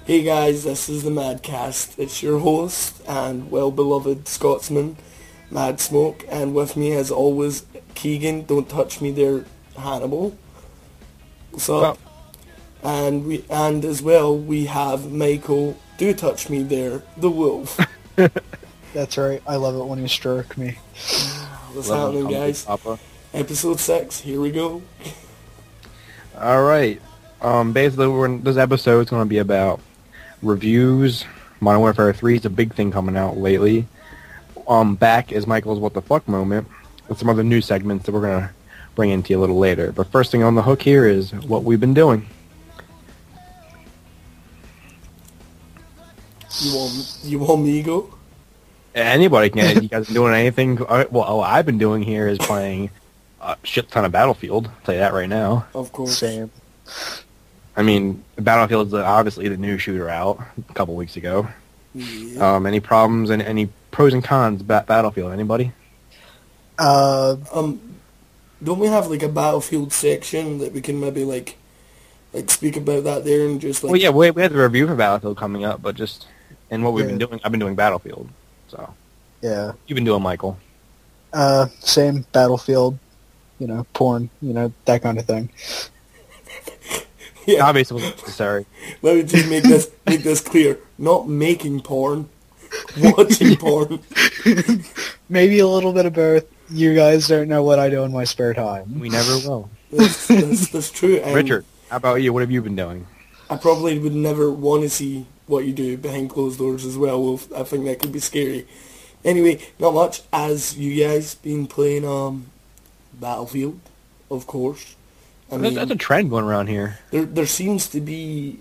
Hey guys, this is the Madcast. It's your host and well-beloved Scotsman, Mad Smoke, and with me as always, Keegan, don't touch me there, Hannibal. What's up? And as well, we have Michael, do touch me there, the Wolf. That's right, I love it when you stroke me. What's happening, guys? Episode 6, here we go. Alright, basically this episode is going to be about reviews. Modern Warfare 3 is a big thing coming out lately. Back is Michael's What the Fuck moment, with some other news segments that we're going to bring into you a little later. But first thing on the hook here is what we've been doing. You want me to go? Anybody can. You guys been doing anything? Well, all I've been doing here is playing a shit ton of Battlefield. I'll tell you that right now. Of course. Same. I mean, Battlefield is obviously the new shooter out a couple weeks ago. Yeah. Any problems and any pros and cons about Battlefield? Anybody? Don't we have like a Battlefield section that we can maybe like speak about that there and just like... Well, yeah, we had the review for Battlefield coming up, but just... And what we've been doing, I've been doing Battlefield, so... Yeah. You've been doing Michael. Same, Battlefield, porn, that kind of thing. Yeah. Obviously it wasn't necessary. Let me just make this clear. Not making porn, watching porn. Maybe a little bit of both. You guys don't know what I do in my spare time. We never will. That's true. Richard, how about you? What have you been doing? I probably would never want to see what you do behind closed doors as well. Wolf. I think that could be scary. Anyway, not much. As you guys been playing Battlefield, of course. I mean, That's a trend going around here. There seems to be,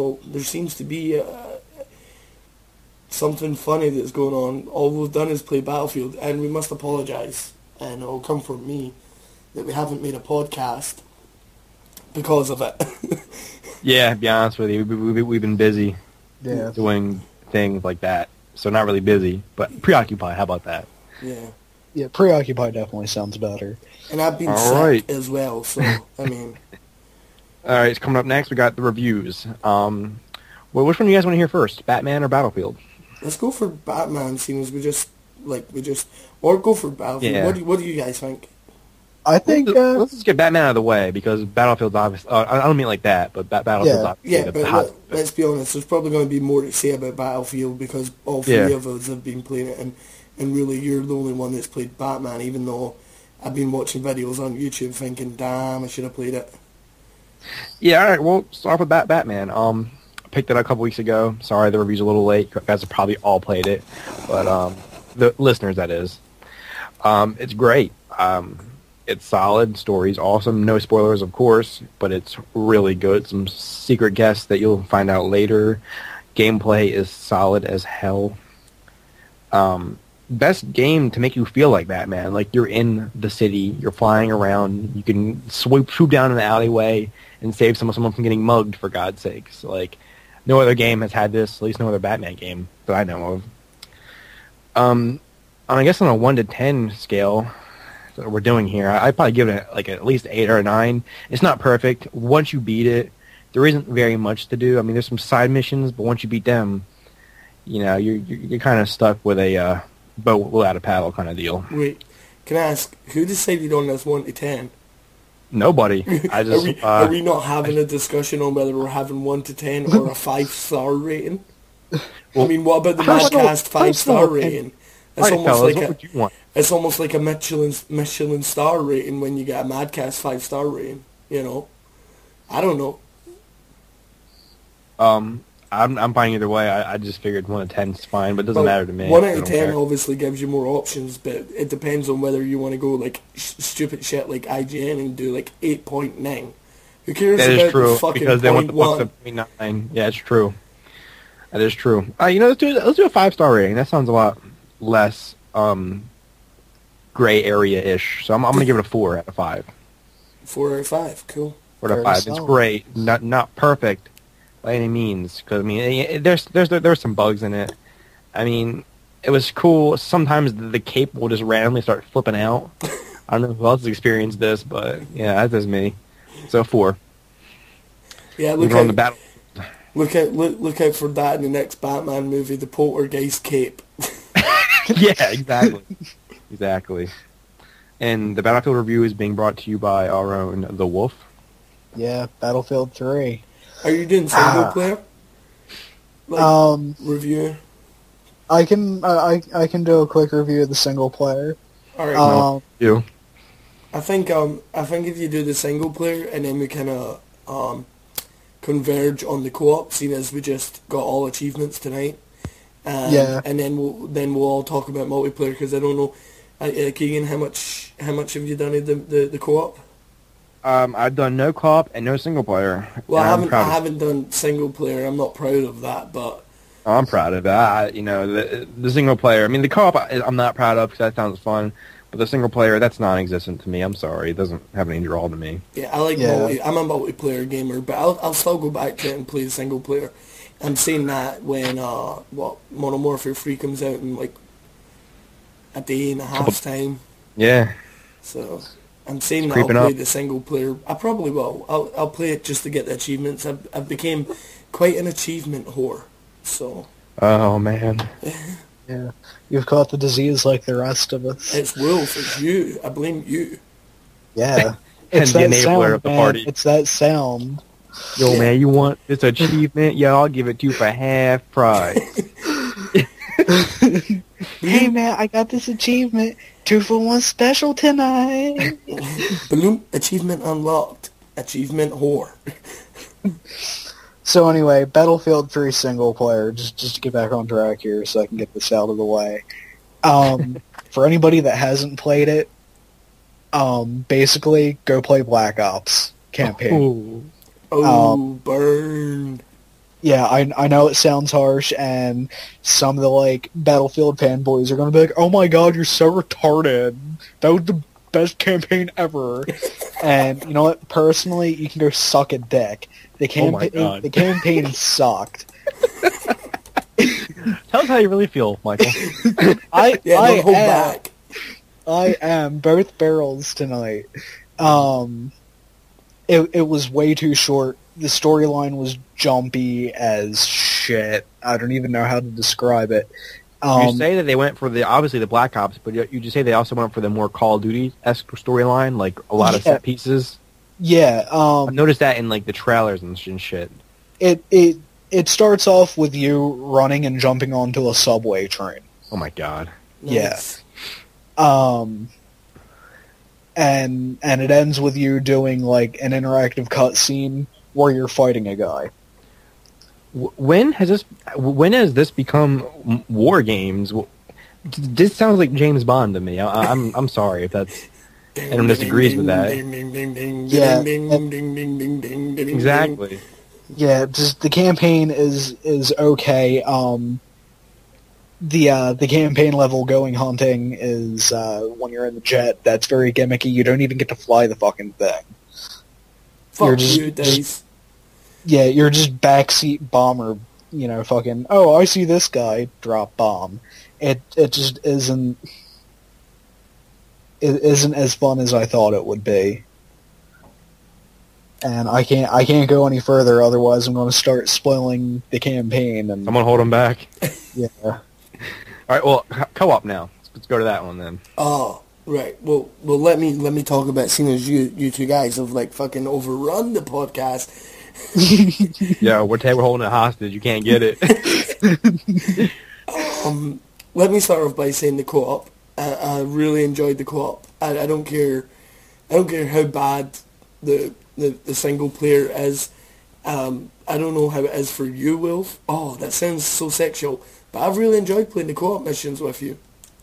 something funny that's going on. All we've done is play Battlefield, and we must apologise, and it'll come from me, that we haven't made a podcast because of it. Yeah, to be honest with you, we've been busy doing things like that. So not really busy, but preoccupied. How about that? Yeah. Yeah, preoccupied definitely sounds better. And I've been All sick right. as well, so, I mean... Alright, coming up next, we got the reviews. Well, which one do you guys want to hear first? Batman or Battlefield? Let's go for Batman, seeing as or go for Battlefield. Yeah. What do you guys think? I think... Let's just get Batman out of the way, because Battlefield's obviously... I don't mean it like that, but Battlefield's obviously Yeah, the but hot... let's be honest, there's probably going to be more to say about Battlefield, because all three of us have been playing it, and really you're the only one that's played Batman, even though I've been watching videos on YouTube thinking, damn, I should have played it. Yeah, alright, well, start off with Batman. I picked it up a couple weeks ago. Sorry, the review's a little late. You guys have probably all played it, but the listeners, that is. It's great. It's solid. Story's awesome. No spoilers, of course, but it's really good. Some secret guests that you'll find out later. Gameplay is solid as hell. Best game to make you feel like Batman. Like you're in the city, you're flying around, you can swoop down in the alleyway and save someone from getting mugged, for God's sakes. Like, no other game has had this, at least no other Batman game that I know of. I guess on a 1 to 10 scale that we're doing here, I'd probably give it like at least 8 or a 9. It's not perfect. Once you beat it, there isn't very much to do. I mean, there's some side missions, but once you beat them, you're kind of stuck with a boat without a paddle kind of deal. Wait, can I ask, who decided on this 1 to 10? Nobody. I just are we not having a discussion on whether we're having 1 to 10 or a 5-star rating? Well, I mean, what about the Madcast 5-star rating? It's almost like a Michelin star rating when you get a Madcast 5-star rating. I don't know. I'm fine either way. I just figured 1 to 10 is fine, but it doesn't matter to me. 1 out of 10 obviously gives you more options, but it depends on whether you want to go like stupid shit like IGN and do like 8.9. Who cares that about is true, the fucking because they want the 0.9. Yeah, it's true. That is true. Let's do a 5-star rating. That sounds a lot less gray area-ish. So I'm going to give it a 4 out of 5. 4 out of 5, cool. 4 out of 5. It's great. Not perfect by any means, because I mean, there's some bugs in it. I mean, it was cool. Sometimes the cape will just randomly start flipping out. I don't know who else has experienced this, but yeah, that's just me. So 4. Yeah, look on the battle. look out for that in the next Batman movie, the Poltergeist cape. Yeah, exactly. Exactly. And the Battlefield review is being brought to you by our own The Wolf. Yeah, Battlefield 3. Are you doing single player? Review? I can do a quick review of the single player. All right. You. I think if you do the single player and then we kind of converge on the co-op, seeing as we just got all achievements tonight. Yeah. And then we'll all talk about multiplayer, because I don't know, Keegan, how much have you done in the co-op? I've done no co-op and no single player. Well, And I haven't done single player. I'm not proud of that, but I'm proud of that. The single player. I mean, the co-op I'm not proud of because that sounds fun, but the single player, that's non-existent to me. I'm sorry, it doesn't have any draw to me. yeah, I like I'm a multiplayer gamer, but I'll still go back to it and play the single player. I'm saying that when Modern Warfare 3 comes out in like a day and a half's time. Yeah. So I'm saying that I'll creeping play up. the single player. I probably will. I'll play it just to get the achievements. I've became quite an achievement whore. So. Oh man. Yeah, you've caught the disease like the rest of us. It's Wolf. It's you. I blame you. Yeah, And it's the that enabler sound, of the man. party. It's that sound. Yo, man, you want this achievement? Yeah, I'll give it to you for half price. Hey man, I got this achievement. 2-for-1 special tonight. Balloon achievement unlocked. Achievement whore. So anyway, Battlefield 3 single player. Just to get back on track here, so I can get this out of the way. For anybody that hasn't played it, basically go play Black Ops campaign. Oh, burn. Yeah, I know it sounds harsh, and some of the Battlefield fanboys are gonna be like, "Oh my god, you're so retarded. That was the best campaign ever." And you know what? Personally, you can go suck a dick. The campaign sucked. Tell us how you really feel, Michael. Don't hold back. I am both barrels tonight. It was way too short. The storyline was jumpy as shit. I don't even know how to describe it. You say that they went for obviously the Black Ops, but you just say they also went for the more Call of Duty-esque storyline, like a lot of set pieces. Yeah. I've noticed that in the trailers and shit. It starts off with you running and jumping onto a subway train. Oh my god. Nice. Yeah. And it ends with you doing an interactive cutscene where you're fighting a guy. When has this become war games? This sounds like James Bond to me. I'm sorry if that's anyone disagrees with that. Exactly. Yeah, just the campaign is okay. The campaign level going hunting is when you're in the jet. That's very gimmicky. You don't even get to fly the fucking thing. Fuck you, Days. Yeah, you're just backseat bomber. Fucking. Oh, I see this guy. Drop bomb. It just isn't. It isn't as fun as I thought it would be. And I can't go any further. Otherwise, I'm going to start spoiling the campaign. And someone hold him back. Yeah. All right. Well, co-op now. Let's go to that one then. Oh, right. Well, let me talk about, seeing as you two guys have fucking overrun the podcast. Yeah, we're holding it hostage. You can't get it. Let me start off by saying the co-op. I really enjoyed the co-op. I don't care how bad the single player is. I don't know how it is for you, Wolf. Oh, that sounds so sexual. But I've really enjoyed playing the co-op missions with you.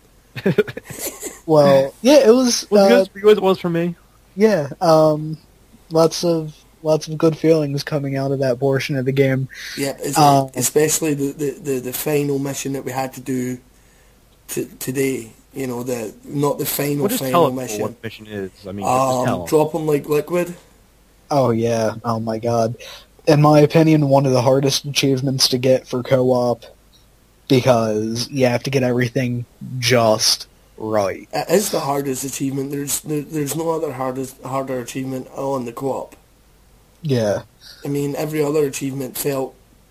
Well, yeah, it was. It was good for you as it was for me. Yeah, lots of good feelings coming out of that portion of the game. Yeah, especially the final mission that we had to do today. Not the final mission. What mission is? I mean, just tell 'em. Drop them like liquid. Oh yeah! Oh my god! In my opinion, one of the hardest achievements to get for co-op, because you have to get everything just right. It is the hardest achievement. There's no other harder achievement on the co-op. Yeah. I mean, every other achievement felt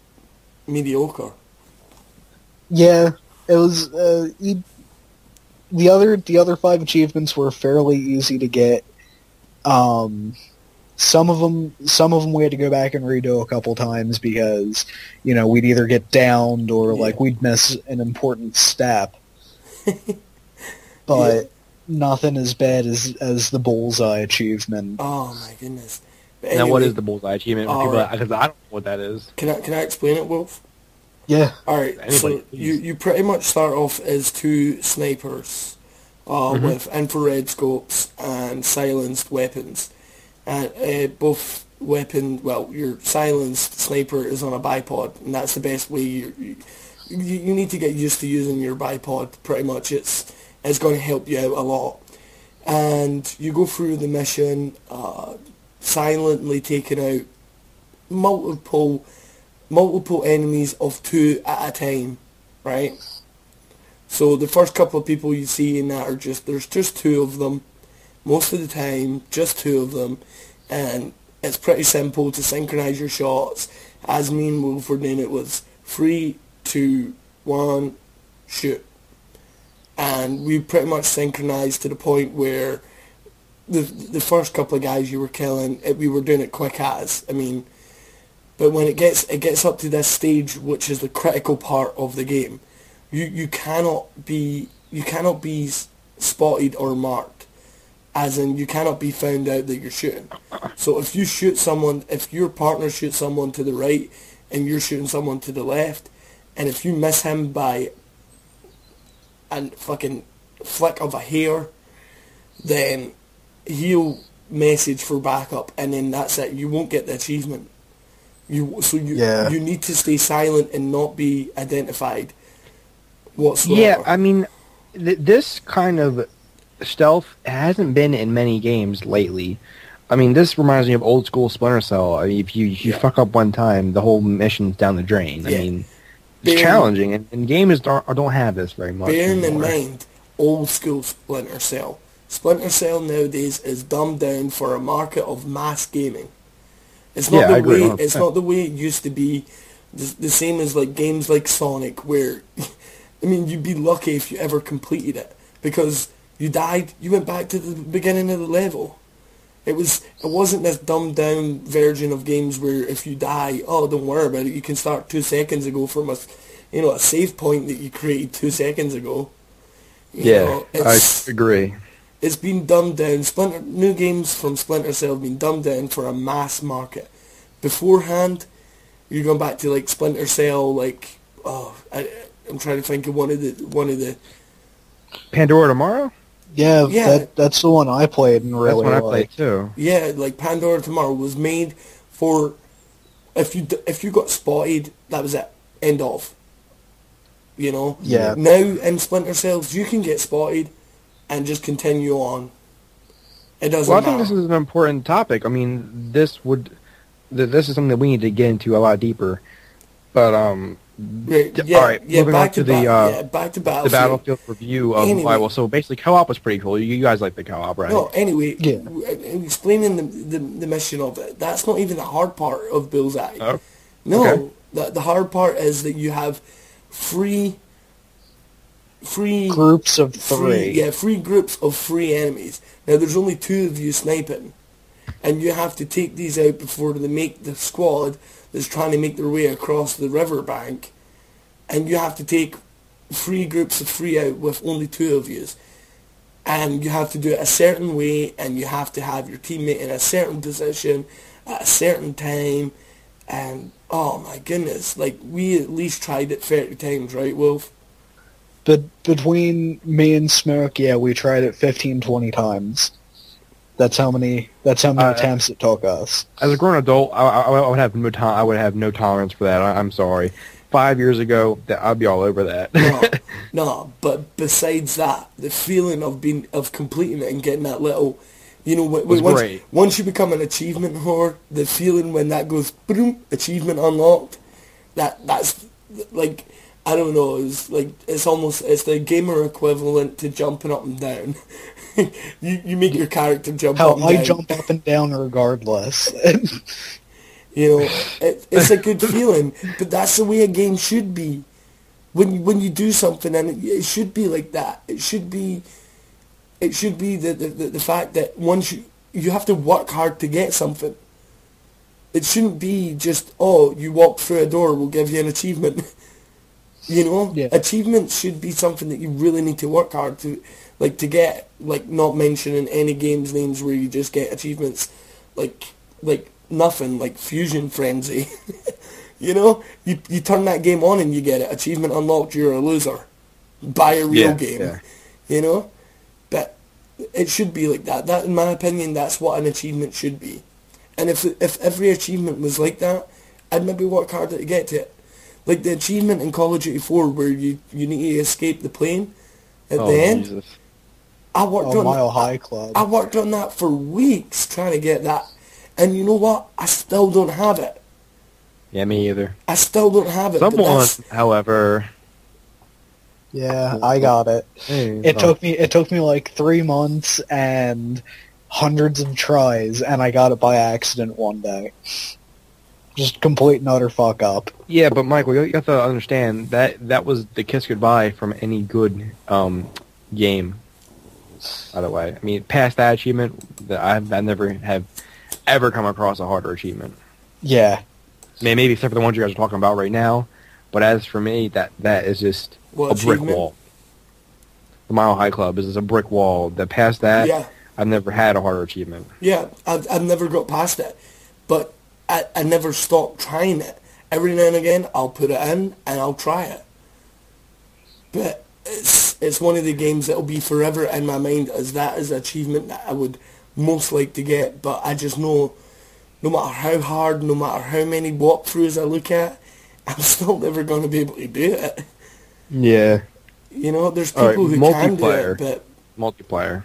mediocre. Yeah, it was. The other 5 achievements were fairly easy to get. Some of them we had to go back and redo a couple times because, we'd either get downed or we'd miss an important step. But nothing as bad as the bullseye achievement. Oh my goodness! But anyway, now, what is the bullseye achievement? Because I don't know what that is. Can I explain it, Wolf? Yeah. All right. So you pretty much start off as 2 snipers with infrared scopes and silenced weapons. And both weapon, your silenced sniper is on a bipod, and that's the best way. You need to get used to using your bipod. Pretty much, it's going to help you out a lot. And you go through the mission, silently taking out multiple enemies of 2 at a time, right? So the first couple of people you see in that there's just 2 of them. Most of the time, just 2 of them, and it's pretty simple to synchronize your shots. As me and Wolf were doing, it was 3, 2, 1, shoot. And we pretty much synchronized to the point where the first couple of guys you were killing, we were doing it quick as. But when it gets up to this stage, which is the critical part of the game, you cannot be spotted or marked. As in, you cannot be found out that you're shooting. So if your partner shoots someone to the right and you're shooting someone to the left, and if you miss him by a fucking flick of a hair, then he'll message for backup, and then that's it. You won't get the achievement. You need to stay silent and not be identified whatsoever. Yeah, this kind of stealth hasn't been in many games lately. This reminds me of old school Splinter Cell. If you fuck up one time, the whole mission's down the drain. It's challenging, and gamers don't have this very much. Bearing in mind, old school Splinter Cell. Splinter Cell nowadays is dumbed down for a market of mass gaming. It's not the way it used to be. The same as games like Sonic, where you'd be lucky if you ever completed it because you died, you went back to the beginning of the level. It wasn't this dumbed down version of games where if you die, don't worry about it, you can start 2 seconds ago from a save point that you created 2 seconds ago. I agree. It's been dumbed down. New games from Splinter Cell have been dumbed down for a mass market. Beforehand, you're going back to Splinter Cell, I'm trying to think of one of the Pandora Tomorrow? Yeah. That's the one I played and really That's one I played too. Yeah, Pandora Tomorrow was made for if you got spotted, that was it. End of. Yeah. Now in Splinter Cells, you can get spotted and just continue on. It doesn't matter. I think this is an important topic. This is something that we need to get into a lot deeper. But back to Battlefield. The Battlefield review of anyway. So basically, co-op was pretty cool. You guys like the co-op, right? No, anyway, explaining the mission of it. That's not even the hard part of Bullseye. Oh. No, okay. The hard part is that you have three groups of 3. 3 groups of 3 enemies. Now there's only 2 of you sniping, and you have to take these out before they make the squad that's trying to make their way across the riverbank, and you have to take 3 groups of 3 out with only 2 of you. And you have to do it a certain way, and you have to have your teammate in a certain position at a certain time, and oh my goodness, we at least tried it 30 times, right, Wolf? But between me and Smoke, we tried it 15, 20 times. That's how many attempts it took us. As a grown adult, I would have no tolerance for that. I'm sorry. 5 years ago, I'd be all over that. No. But besides that, the feeling of completing it and getting that little, great. Once you become an achievement whore, the feeling when that goes boom, achievement unlocked. That's I don't know. It's it's the gamer equivalent to jumping up and down. you make your character jump up and down. I jump up and down regardless. You know, it's a good feeling, but that's the way a game should be. When you do something, and it should be like that. It should be the fact that once you have to work hard to get something. It shouldn't be just, oh, you walk through a door, we'll give you an achievement. You know? Yeah. Achievements should be something that you really need to work hard to get, like, not mentioning any games names where you just get achievements, like nothing, like Fusion Frenzy. You know? You turn that game on and you get it. Achievement unlocked, you're a loser. Buy a real game. Yeah. You know? But it should be like that. That, in my opinion, that's what an achievement should be. And if every achievement was like that, I'd maybe work harder to get to it. Like the achievement in Call of Duty 4 where you need to escape the plane at the end. Jesus. I worked on Mile High Club. I worked on that for weeks trying to get that. And you know what? I still don't have it. Yeah, me either. I still don't have it. but Someone, that's- however... Yeah, I got it. It took me like 3 months and hundreds of tries, and I got it by accident one day. Just complete and utter fuck up. Yeah, but Michael, you have to understand that was the kiss goodbye from any good game. By the way, I mean, past that achievement, I never have ever come across a harder achievement. Yeah. I mean, maybe except for the ones you guys are talking about right now. But as for me, that is just What a brick achievement? wall. The Mile High Club is just a brick wall. That past that, Yeah. I've never had a harder achievement. Yeah, I've never got past it. But I never stopped trying it. Every now and again, I'll put it in and I'll try it. But it's one of the games that will be forever in my mind as that is an achievement that I would most like to get. But I just know, no matter how hard, no matter how many walkthroughs I look at, I'm still never going to be able to do it. Yeah. You know, there's All right, people who can do multiplayer. it, but Multiplayer.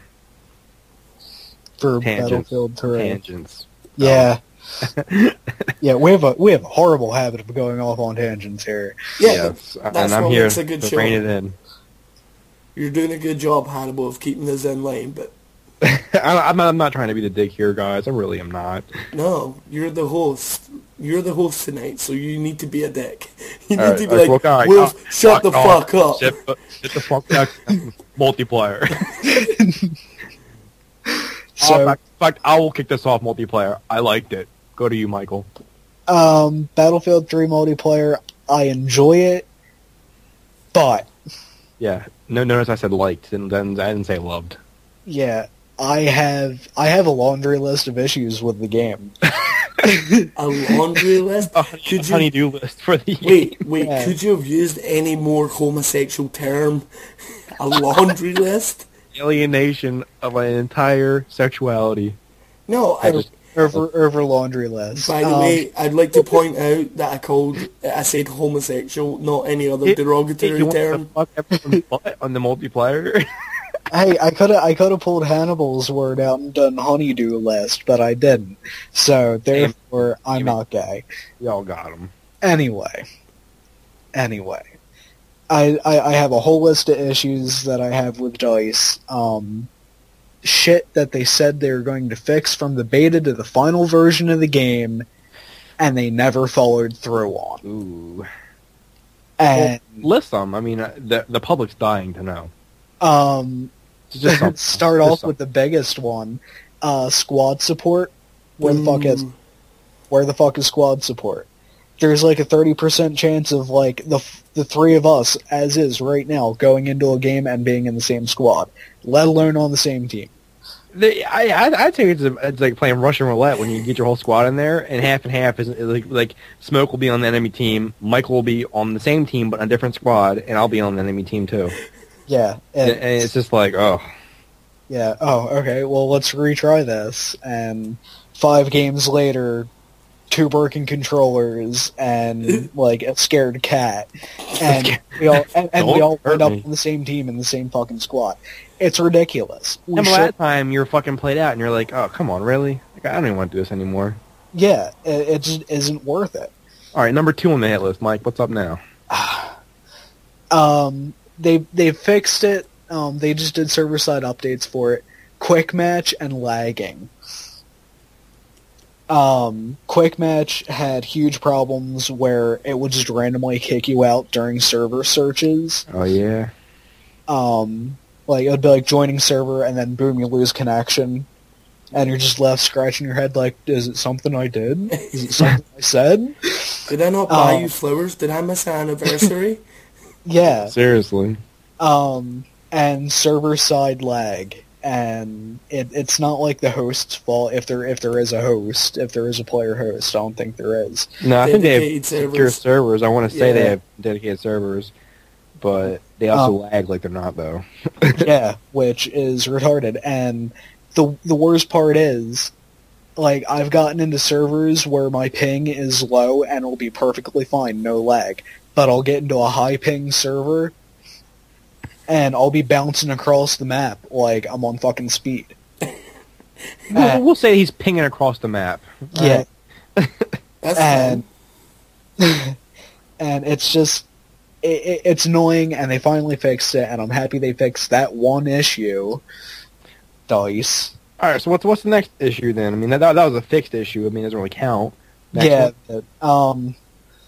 For Tangents. Battlefield 3. Tangents. Yeah. Yeah, we have a horrible habit of going off on tangents here. yeah, Yes, that's and I'm what here makes a good to show. rein it in. You're doing a good job, Hannibal, of keeping us in line, but I'm not trying to be the dick here, guys. I really am not. no, you're the host. You're the host tonight, so you need to be a dick. You need All right, to be all right, like, well, guys, Wolf, shut the off. fuck up. Shut the fuck up. Multiplayer. So, in fact, I will kick this off multiplayer. I liked it. Go to you, Michael. Battlefield 3 multiplayer, I enjoy it, but Yeah. No, notice I said liked, and then I didn't say loved. yeah, I have a laundry list of issues with the game. A laundry list? A Could you, honeydew list for the game. wait, Yeah. could you have used any more homosexual term? A laundry list? Alienation of an entire sexuality. No, Over laundry list. by the way, I'd like to point out that I said homosexual, not any other derogatory You want term. to fuck everyone's butt on the multiplayer? Hey, I could have pulled Hannibal's word out and done honeydew list, but I didn't. So therefore, I'm not gay. Y'all got him. Anyway, I have a whole list of issues that I have with DICE. Shit that they said they were going to fix from the beta to the final version of the game, and they never followed through on. Ooh. And List them. I mean, the public's dying to know. It's just something. start Just off something. with the biggest one, squad support. Where the fuck is squad support? There's like a 30% chance of like the three of us as is right now going into a game and being in the same squad, let alone on the same team. I'd say it's like playing Russian roulette when you get your whole squad in there, and half is like Smoke will be on the enemy team, Michael will be on the same team but on a different squad, and I'll be on the enemy team too. Yeah, And it's just like, oh. yeah. Oh, okay. Well, let's retry this. And 5 games later, 2 broken controllers and like a scared cat, and we all Don't hurt end up me. on the same team in the same fucking squad. It's ridiculous. We And by should- that time, you're fucking played out, and you're like, oh, come on, really? Like, I don't even want to do this anymore. Yeah, it just isn't worth it. All right, number 2 on the hit list, Mike. What's up now? They fixed it. They just did server side updates for it. Quick match and lagging. Quick Match had huge problems where it would just randomly kick you out during server searches. Oh yeah. Like, it would be like joining server, and then boom, you lose connection. And you're just left scratching your head like, is it something I did? Is it something I said? Did I not buy you flowers? Did I miss an anniversary? Yeah. Seriously. And server-side lag. And it's not like the host's fault if there is a host, if there is a player host. I don't think there is. No, I think they have Dedicated secure servers. servers. I want to say Yeah. they have dedicated servers, but they also lag like they're not, though. Yeah, which is retarded. And the worst part is, like, I've gotten into servers where my ping is low and it'll be perfectly fine, no lag. But I'll get into a high ping server and I'll be bouncing across the map like I'm on fucking speed. We'll say he's pinging across the map. Yeah. That's And fine. and it's just it's annoying, and they finally fixed it, and I'm happy they fixed that one issue. Dice. All right, so what's the next issue then? I mean, that was a fixed issue. I mean, it doesn't really count. Next Yeah. one? But,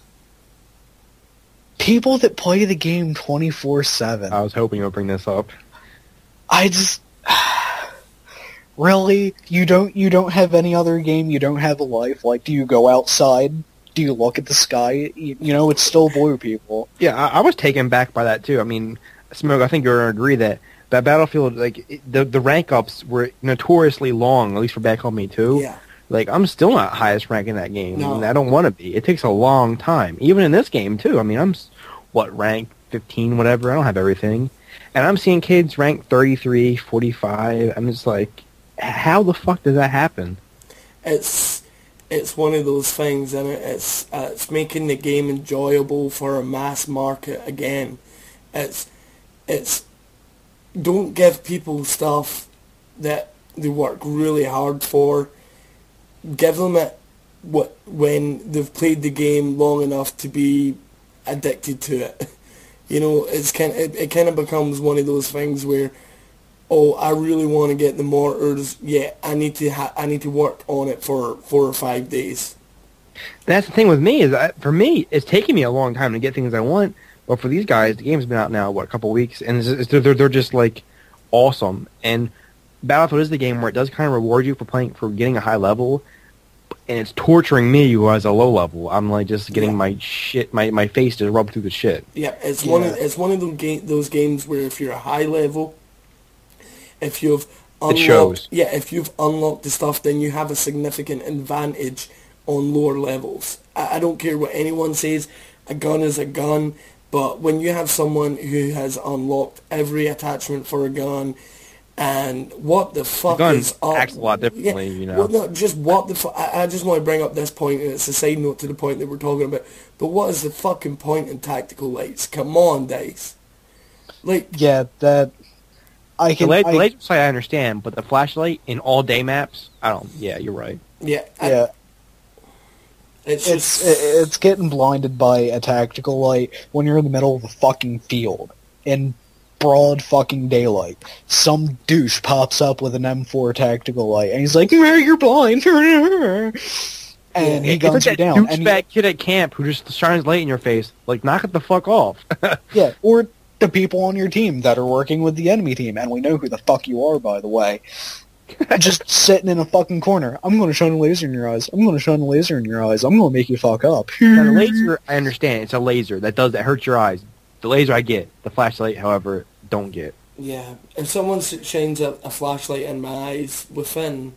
people that play the game 24/7. I was hoping you'll bring this up. I just really, you don't have any other game. You don't have a life. Like, do you go outside? Do you look at the sky? You know, it's still blue, people. Yeah, I was taken back by that too. I mean, Smoke, I think you're going to agree that Battlefield, like, the rank ups were notoriously long, at least for Back Home Me 2. Yeah. Like, I'm still not highest rank in that game. No. And I don't want to be. It takes a long time. Even in this game, too. I mean, I'm, rank 15, whatever. I don't have everything. And I'm seeing kids rank 33, 45. I'm just like, how the fuck does that happen? It's one of those things, and it's making the game enjoyable for a mass market again. It's don't give people stuff that they work really hard for. Give them it when they've played the game long enough to be addicted to it. You know, it kind of becomes one of those things where, oh, I really want to get the mortars. Yeah, I need to work on it for 4 or 5 days. That's the thing with me is for me, it's taking me a long time to get things I want. But for these guys, the game's been out now, a couple weeks, and they're just like awesome. And Battlefield is the game where it does kind of reward you for getting a high level, and it's torturing me who has a low level. I'm like just getting my face just rubbed through the shit. Yeah, it's one of those games where if you're a high level, if you've unlocked, It shows. Yeah, if you've unlocked the stuff, then you have a significant advantage on lower levels. I don't care what anyone says. A gun is a gun. But when you have someone who has unlocked every attachment for a gun, and what the fuck The gun is up? acts a lot differently, you know. Well, no, just what the fuck? I just want to bring up this point, and it's a side note to the point that we're talking about. But what is the fucking point in tactical lights? Come on, Dice. Like, Yeah, that I The can. laser sight I understand, but the flashlight in all day maps, I don't. Yeah, you're right. yeah, Yeah, it's it's getting blinded by a tactical light when you're in the middle of a fucking field in broad fucking daylight. Some douche pops up with an M4 tactical light, and he's like, "You're blind," and he It's guns like you that down. And douchebag kid at camp who just shines light in your face. Like, knock it the fuck off. yeah, or the people on your team that are working with the enemy team, and we know who the fuck you are, by the way. Just sitting in a fucking corner. I'm going to shine a laser in your eyes. I'm going to shine a laser in your eyes. I'm going to make you fuck up. Now, the laser, I understand. It's a laser that hurts your eyes. The laser I get. The flashlight, however, don't get. yeah. If someone shines a flashlight in my eyes within,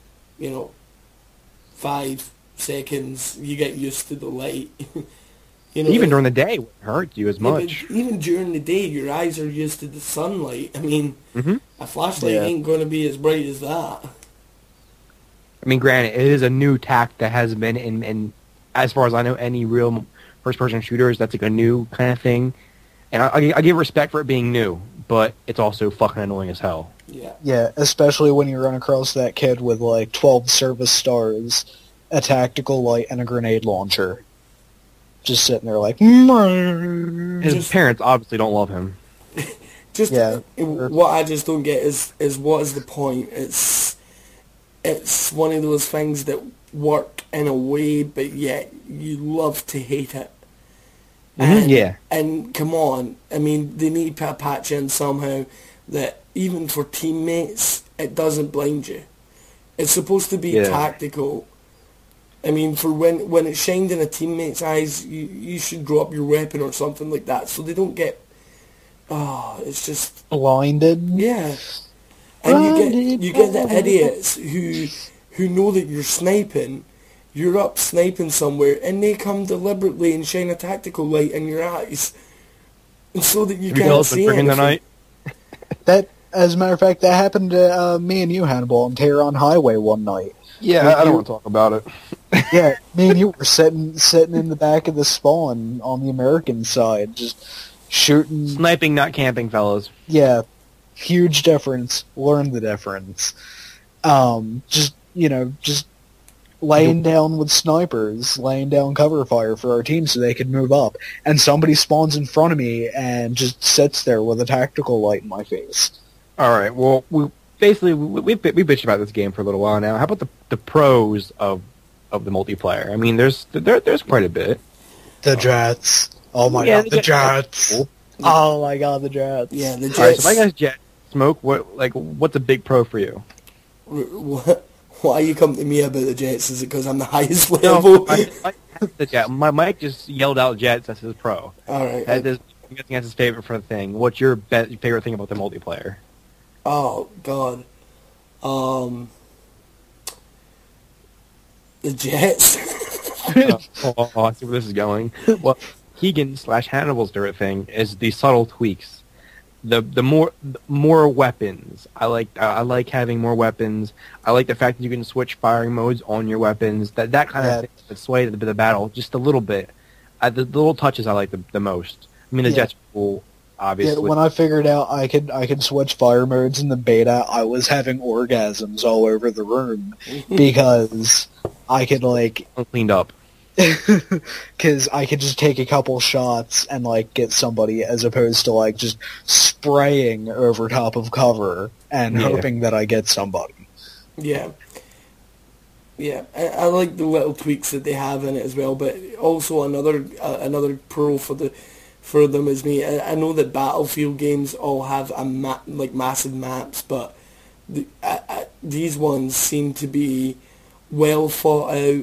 5 seconds, you get used to the light. Even during the day, it wouldn't hurt you as Yeah, but much. even during the day, your eyes are used to the sunlight. I mean, Mhm. a flashlight Yeah. ain't going to be as bright as that. I mean, granted, it is a new tack that has been in as far as I know, any real first-person shooters. That's like a new kind of thing. And I give respect for it being new, but it's also fucking annoying as hell. Yeah. Yeah, especially when you run across that kid with like 12 service stars, a tactical light, and a grenade launcher. Just sitting there like, His Just- parents obviously don't love him. Just Yeah. what I just don't get is what is the point? It's it's one of those things that work in a way, but yet you love to hate it. And, Yeah. And come on, I mean, they need to put a patch in somehow that even for teammates, it doesn't blind you. It's supposed to be tactical. I mean, for when it's shined in a teammate's eyes, you should drop your weapon or something like that, so they don't get. Oh, it's just blinded. Yeah, and you get the idiots who know that you're sniping. You're up sniping somewhere, and they come deliberately and shine a tactical light in your eyes, and so that you can't see anything. That, as a matter of fact, that happened to me and you, Hannibal, on Tehran Highway one night. Yeah, I don't want to talk about it. Yeah, me and you were sitting in the back of the spawn on the American side, just shooting. Sniping, not camping, fellas. Yeah, huge difference. Learn the difference. Just laying down with snipers, laying down cover fire for our team so they could move up. And somebody spawns in front of me and just sits there with a tactical light in my face. All right, well, we bitched about this game for a little while now. How about the pros of the multiplayer? I mean, there's quite a bit. The Jets. Oh my god, the Jets. Cool. Oh my god, the Jets. Yeah, the Jets. All right, so if I guess Jet Smoke, what's a big pro for you? Why you come to me about the Jets? Is it because I'm the highest level? The Jet. My Mike just yelled out Jets. That's his pro. All right. I'm guessing that's his favorite for the thing. What's your favorite thing about the multiplayer? Oh God. The Jets. I see where this is going. Well, Keegan/Hannibal's favorite thing is the subtle tweaks. The more weapons. I like having more weapons. I like the fact that you can switch firing modes on your weapons. That kind of thing that sway the battle just a little bit. The little touches I like the most. I mean, the Jets are cool, obviously. Yeah, when I figured out I could switch fire modes in the beta, I was having orgasms all over the room because I could cleaned up. Because I could just take a couple shots and get somebody, as opposed to just spraying over top of cover and hoping that I get somebody. Yeah, I like the little tweaks that they have in it as well. But also another pro for them is me. I know that Battlefield games all have massive maps, but these ones seem to be well thought out,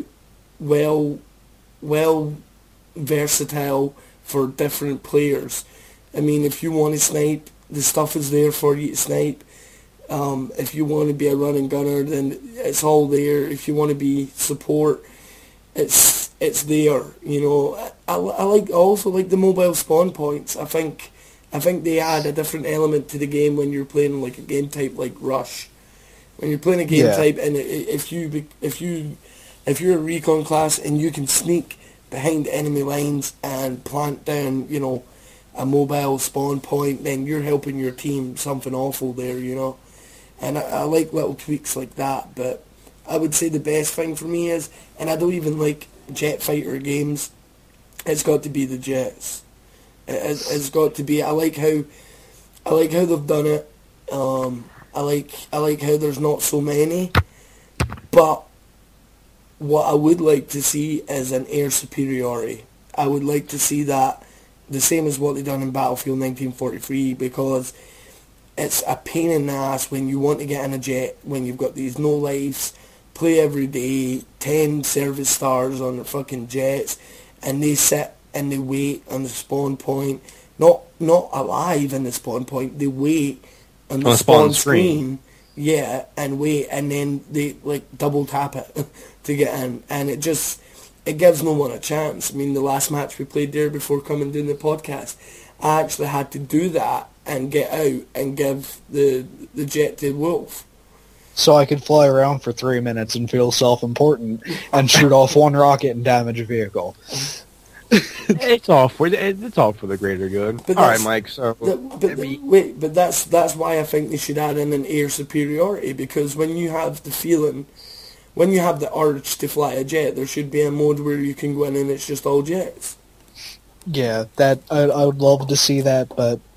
well versatile for different players. I mean, if you want to snipe, the stuff is there for you to snipe. If you want to be a running gunner, then it's all there. If you want to be support, it's there. You know, I also like the mobile spawn points. I think they add a different element to the game when you're playing a game type like Rush. When you're playing a game type, and if you're a recon class and you can sneak behind enemy lines and plant down, a mobile spawn point, then you're helping your team something awful there, And I like little tweaks like that, but I would say the best thing for me is, and I don't even like jet fighter games, it's got to be the Jets. It's got to be. I like how they've done it. I like how there's not so many, but what I would like to see is an air superiority. I would like to see that the same as what they done in Battlefield 1943, because it's a pain in the ass when you want to get in a jet, when you've got these no lives, play every day, 10 service stars on the fucking jets, and they sit and they wait on the spawn point, not alive in the spawn point, they wait on the spawn screen. Yeah, and wait, and then they double tap it to get in, and it gives no one a chance. I mean, the last match we played there before coming doing the podcast, I actually had to do that and get out and give the jet to Wolf. So I could fly around for 3 minutes and feel self-important and shoot off one rocket and damage a vehicle. It's all for the greater good. All right, Mike. So, but that's why I think they should add in an air superiority, because when you have the feeling, when you have the urge to fly a jet, there should be a mode where you can go in and it's just all jets. Yeah, that I would love to see that, but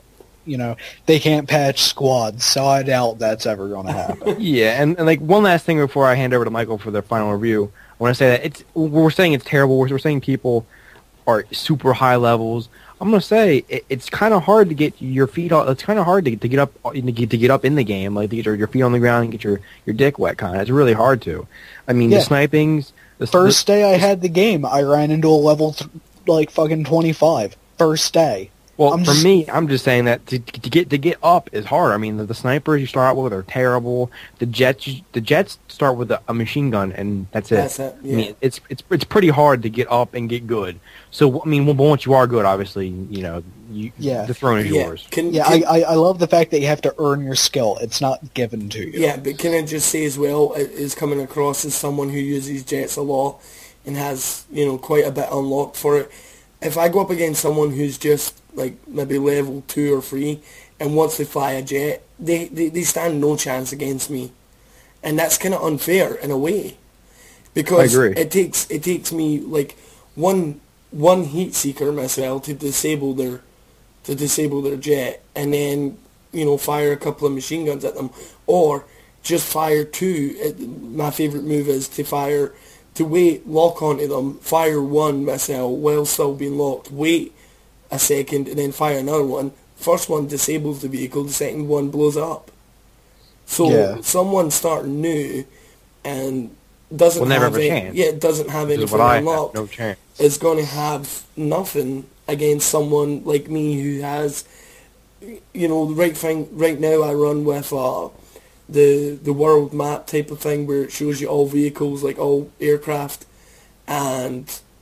they can't patch squads, so I doubt that's ever going to happen. Yeah, and like one last thing before I hand over to Michael for the final review, I want to say that we're saying it's terrible. We're saying people are super high levels. I'm gonna say it's kind of hard to get your feet on. It's kind of hard to get up in the game, like to get your feet on the ground and get your dick wet. Kind of, it's really hard to. I mean, Yeah. the snipings. First day I had the game, I ran into a level like fucking 25. First day. Well, I'm for just- me, I'm just saying that to get up is hard. I mean, the snipers you start out with are terrible. The jets start with a machine gun, and that's it. That's it, yeah. I mean, it's pretty hard to get up and get good. So I mean, once you are good, obviously, Yeah. the throne is Yeah. yours. I love the fact that you have to earn your skill. It's not given to you. Yeah, but can I just say as well, it is coming across as someone who uses jets a lot and has, quite a bit unlocked for it. If I go up against someone who's just, like, maybe level 2 or 3, and once they fly a jet, they stand no chance against me. And that's kind of unfair in a way. Because I agree. it takes me, like, one heat seeker myself to disable their jet, and then fire a couple of machine guns at them, or just fire two. My favorite move is to wait, lock onto them, fire one missile while still being locked, wait a second, and then fire another one. First one disables the vehicle, the second one blows up. So Yeah. someone starting new and doesn't Will never have have a any, chance. yeah, doesn't have This is anything what I have, unlocked, no chance. is going to have nothing against someone like me who has, the right thing. Right now I run with the world map type of thing where it shows you all vehicles, like all aircraft, and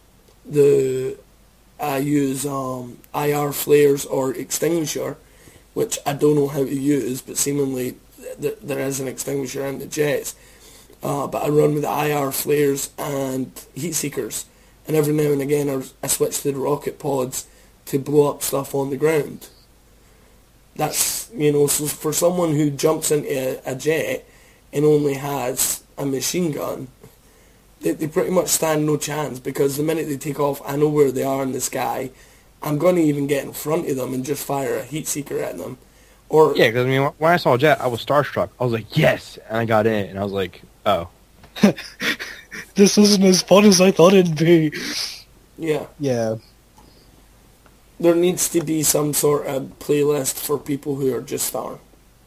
I use IR flares or extinguisher, which I don't know how to use, but seemingly there is an extinguisher in the jets. But I run with the IR flares and heat seekers, and every now and again I switch to the rocket pods to blow up stuff on the ground. That's, so for someone who jumps into a jet and only has a machine gun, they pretty much stand no chance, because the minute they take off, I know where they are in the sky. I'm going to even get in front of them and just fire a heat seeker at them. Or Yeah, because I mean, when I saw a jet, I was starstruck. I was like, yes, and I got in, and I was like, oh. This isn't as fun as I thought it'd be. yeah. Yeah. There needs to be some sort of playlist for people who are just starting.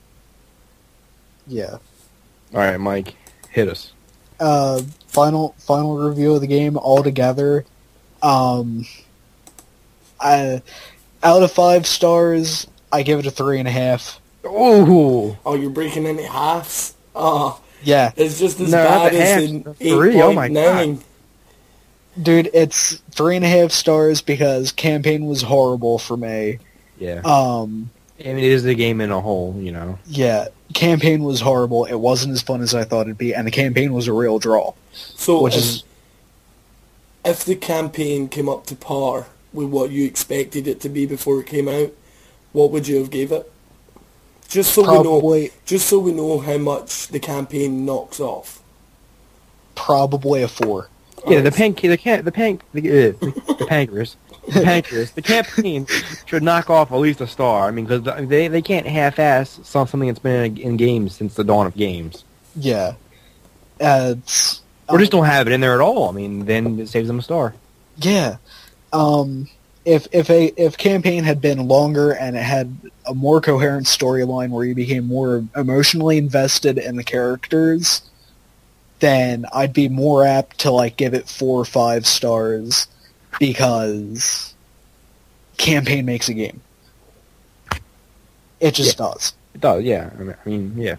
Yeah. All right, Mike, hit us. Final review of the game altogether. Out of 5 stars, I give it a 3.5. Oh, Oh, you're breaking into halves? Yeah. It's just as No, bad not the as half, in the 3. Oh my 8.9. Dude, it's 3.5 stars because campaign was horrible for me. yeah. I mean, it is the game in a whole, Yeah, campaign was horrible. It wasn't as fun as I thought it'd be, and the campaign was a real draw. So Which is if the campaign came up to par with what you expected it to be before it came out, what would you have gave it? Just so we know how much the campaign knocks off. probably a 4. Yeah, the pancreas, the campaign should knock off at least a star. I mean, because they can't half-ass something that's been in games since the dawn of games. Yeah. It's Or just don't have it in there at all. I mean, then it saves them a star. yeah. If campaign had been longer and it had a more coherent storyline where you became more emotionally invested in the characters, then I'd be more apt to give it 4 or 5 stars, because campaign makes a game. It just does. It does, yeah. I mean, yeah.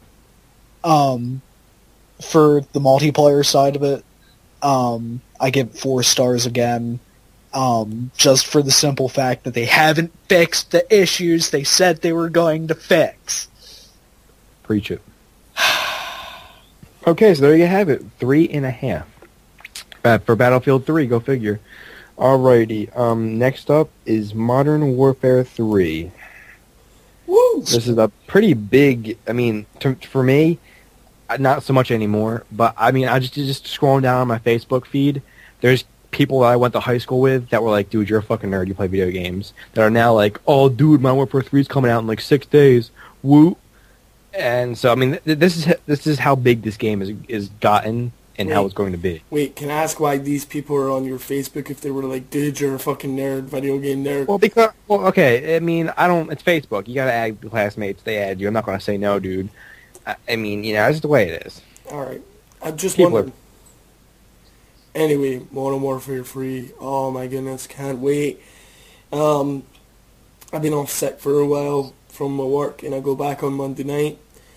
For the multiplayer side of it, I give it 4 stars again. Just for the simple fact that they haven't fixed the issues they said they were going to fix. Preach it. Okay, so there you have it. 3.5. For Battlefield 3, go figure. Alrighty, next up is Modern Warfare 3. Woo! This is a pretty big, I mean, for me, not so much anymore, but I mean, I just scrolling down on my Facebook feed, there's people that I went to high school with that were like, dude, you're a fucking nerd, you play video games, that are now like, oh, dude, Modern Warfare 3 is coming out in like 6 days. Woo. And so, I mean, this is how big this game is gotten and how it's going to be. Wait, can I ask why these people are on your Facebook if they were like, dude, you're a fucking nerd, video game nerd? Well, okay, I mean, it's Facebook. You gotta add your classmates, they add you. I'm not gonna say no, dude. I mean, you know, that's the way it is. Alright. I'm just People wondering. Anyway, Modern Warfare 3. Oh my goodness, can't wait. I've been off sick for a while from my work, and I go back on Monday night.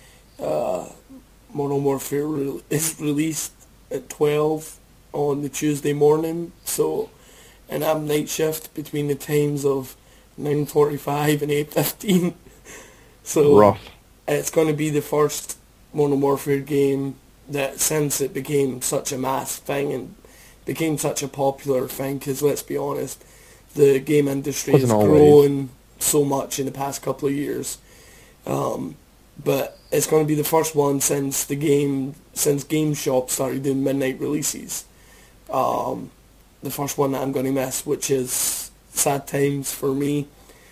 Modern Warfare is released at 12 on the Tuesday morning, so, and I'm night shift between the times of 9:45 and 8:15. So Rough. it's going to be the first Modern Warfare game that, since it became such a mass thing and became such a popular thing, because let's be honest, the game industry has grown so much in the past couple of years. But it's going to be the first one since GameStop started doing midnight releases. The first one that I'm going to miss, which is sad times for me.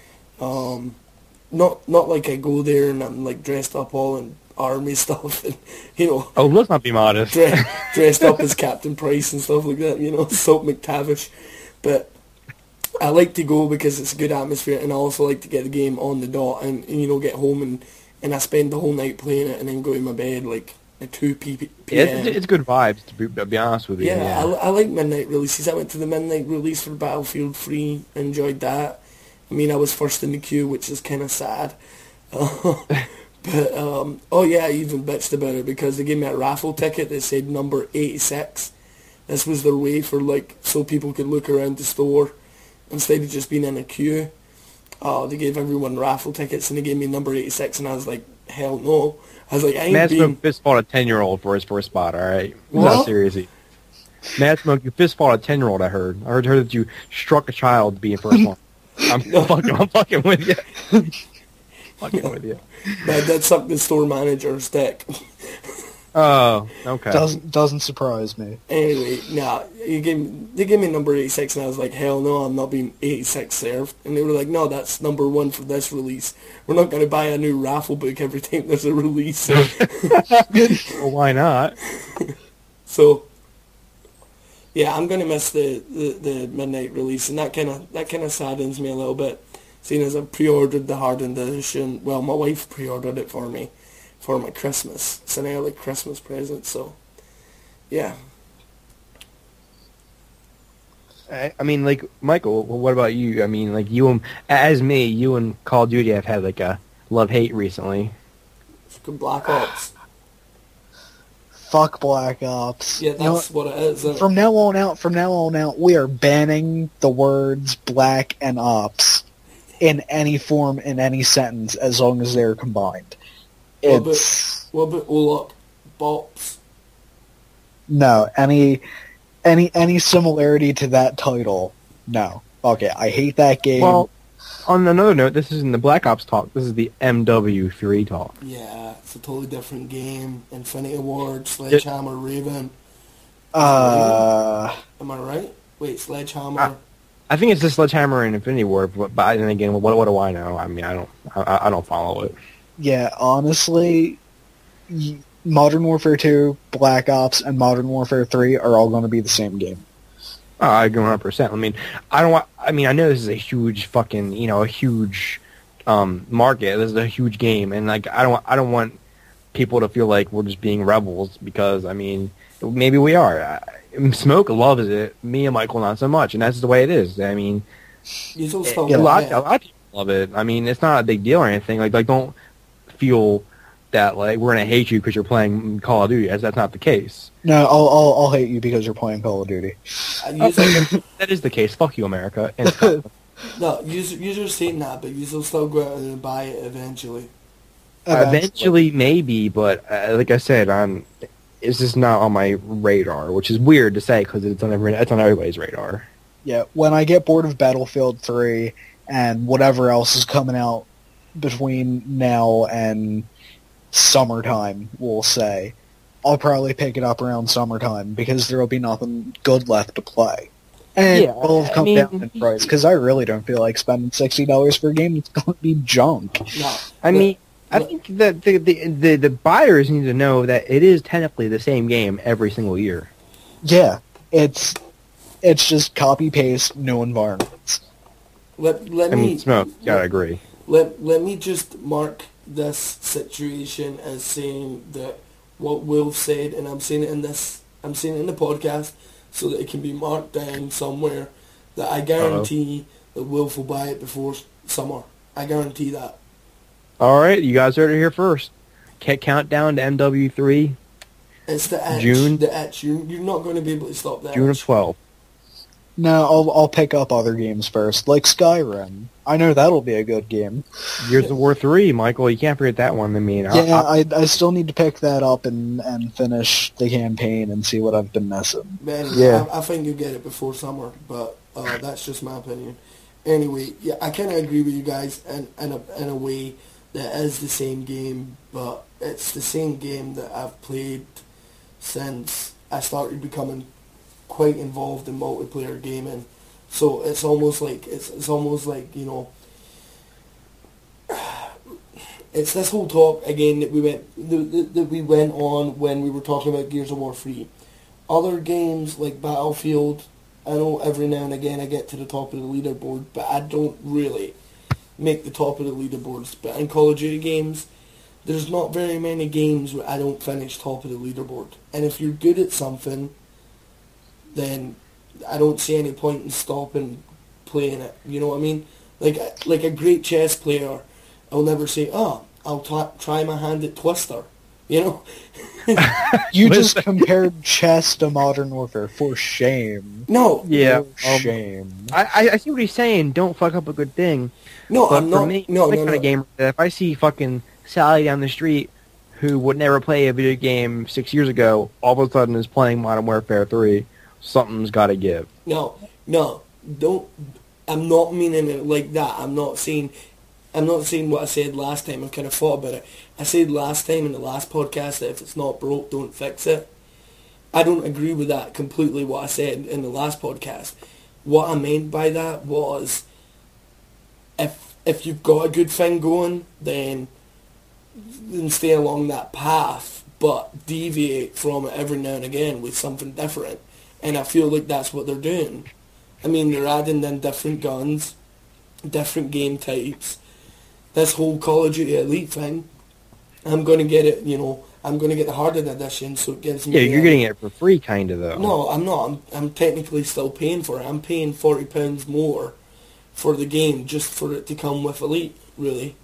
Not like I go there and I'm like dressed up all in army stuff and, you know. Oh, let's not be modest. Dressed up as Captain Price and stuff like that, you know, Salt McTavish. But I like to go because it's a good atmosphere, and I also like to get the game on the dot and you know, get home and I spend the whole night playing it and then go to my bed like at 2 p.m. It's good vibes, to be honest with you. Yeah, I like midnight releases. I went to the midnight release for Battlefield 3, enjoyed that. I mean, I was first in the queue, which is kind of sad. But, oh yeah, I even bitched about it because they gave me a raffle ticket that said number 86. This was their way for, like, so people could look around the store instead of just being in a queue. They gave everyone raffle tickets and they gave me number 86, and I was like, hell no. I was like, I ain't Mad being... Smoke fist fought a 10-year-old for his first spot, alright? What? Not seriously. Mad Smoke, you fist fought a 10-year-old, I heard. I heard that you struck a child to be in first one. I'm fucking with you. Fucking with you. My dad sucked the store manager's dick. Oh, okay. Doesn't surprise me. Anyway, they gave me number 86, and I was like, hell no, I'm not being 86 served. And they were like, no, that's number 1 for this release. We're not going to buy a new raffle book every time there's a release. Well, why not? So, yeah, I'm going to miss the midnight release, and that kind of saddens me a little bit, seeing as I've pre-ordered the Hardened Edition. Well, my wife pre-ordered it for me for my Christmas. It's an early Christmas present, so, yeah. I mean, like, Michael, what about you? I mean, like, you and Call of Duty have had, like, a love-hate recently. Fucking Black Ops. Fuck Black Ops. Yeah, that's what it is, isn't it? From now on out, we are banning the words Black and Ops in any form, in any sentence, as long as they're combined. What about look, Bops? No, any similarity to that title, no. Okay, I hate that game. Well, on another note, this isn't the Black Ops talk. This is the MW3 talk. Yeah, it's a totally different game. Infinity Ward, Sledgehammer, Raven. Am I right? Wait, Sledgehammer. I think it's the Sledgehammer and Infinity Ward, but then again, what do I know? I mean, I don't follow it. Yeah, honestly, Modern Warfare 2, Black Ops, and Modern Warfare 3 are all going to be the same game. Oh, I agree 100%. I mean, I know this is a huge fucking, a huge market. This is a huge game, and like, I don't want people to feel like we're just being rebels because, I mean, maybe we are. Smoke loves it. Me and Michael not so much, and that's the way it is. I mean, a lot of people love it. I mean, it's not a big deal or anything. Like don't feel that like we're gonna hate you because you're playing Call of Duty, as that's not the case. No, I'll hate you because you're playing Call of Duty. That is the case. Fuck you, America. No, you're saying that, but you'll still go out and buy it eventually. Eventually, maybe, but like I said, it's just not on my radar, which is weird to say because it's on everybody's radar. Yeah, when I get bored of Battlefield 3 and whatever else is coming out between now and summertime, we'll say, I'll probably pick it up around summertime because there will be nothing good left to play. And Yeah, will have I come mean- down in price, because I really don't feel like spending $60 for a game that's going to be junk. No, I but- mean, I but- think that the buyers need to know that it is technically the same game every single year. Yeah, it's just copy-paste, no environments. let I me mean, Smoke, you gotta agree. let me just mark this situation as saying that what Will said, and I'm saying it in the podcast, so that it can be marked down somewhere, that I guarantee that Wilf will buy it before summer. I guarantee that. All right, you guys heard it here first. Countdown to MW3, It's the etch. June? The etch. You're not going to be able to stop that. June of 12. No, I'll pick up other games first, like Skyrim. I know that'll be a good game. Gears of War 3, Michael, you can't forget that one. I mean, Yeah, I still need to pick that up and finish the campaign and see what I've been missing. But anyway, Yeah. I think you'll get it before summer, but that's just my opinion. Anyway, yeah, I kind of agree with you guys in a way that is the same game, but it's the same game that I've played since I started becoming quite involved in multiplayer gaming. So it's almost like you know, it's this whole talk again that we went on when we were talking about Gears of War 3. Other games like Battlefield, I know every now and again I get to the top of the leaderboard, but I don't really make the top of the leaderboards. But in Call of Duty games, there's not very many games where I don't finish top of the leaderboard. And if you're good at something, then I don't see any point in stopping playing it. You know what I mean? Like a great chess player, I'll never say, "Oh, I'll try my hand at Twister." You know? You just compared chess to Modern Warfare. For shame. No, yeah. For shame. I see what he's saying. Don't fuck up a good thing. no, But I'm for not. me, No, I'm the no, kind no. of gamer that if I see fucking Sally down the street who would never play a video game 6 years ago, all of a sudden is playing Modern Warfare 3, something's got to give. No, don't. I'm not meaning it like that. I'm not saying what I said last time. I've kind of thought about it. I said last time in the last podcast that if it's not broke, don't fix it. I don't agree with that completely, what I said in the last podcast. What I meant by that was, if you've got a good thing going, then stay along that path, but deviate from it every now and again with something different. And I feel like that's what they're doing. I mean, they're adding in different guns, different game types. This whole Call of Duty Elite thing, I'm going to get it, you know, I'm going to get the hardened edition, so it gives me... Yeah, you're getting it for free, kind of, though. No, I'm not. I'm technically still paying for it. I'm paying £40 more for the game just for it to come with Elite, really.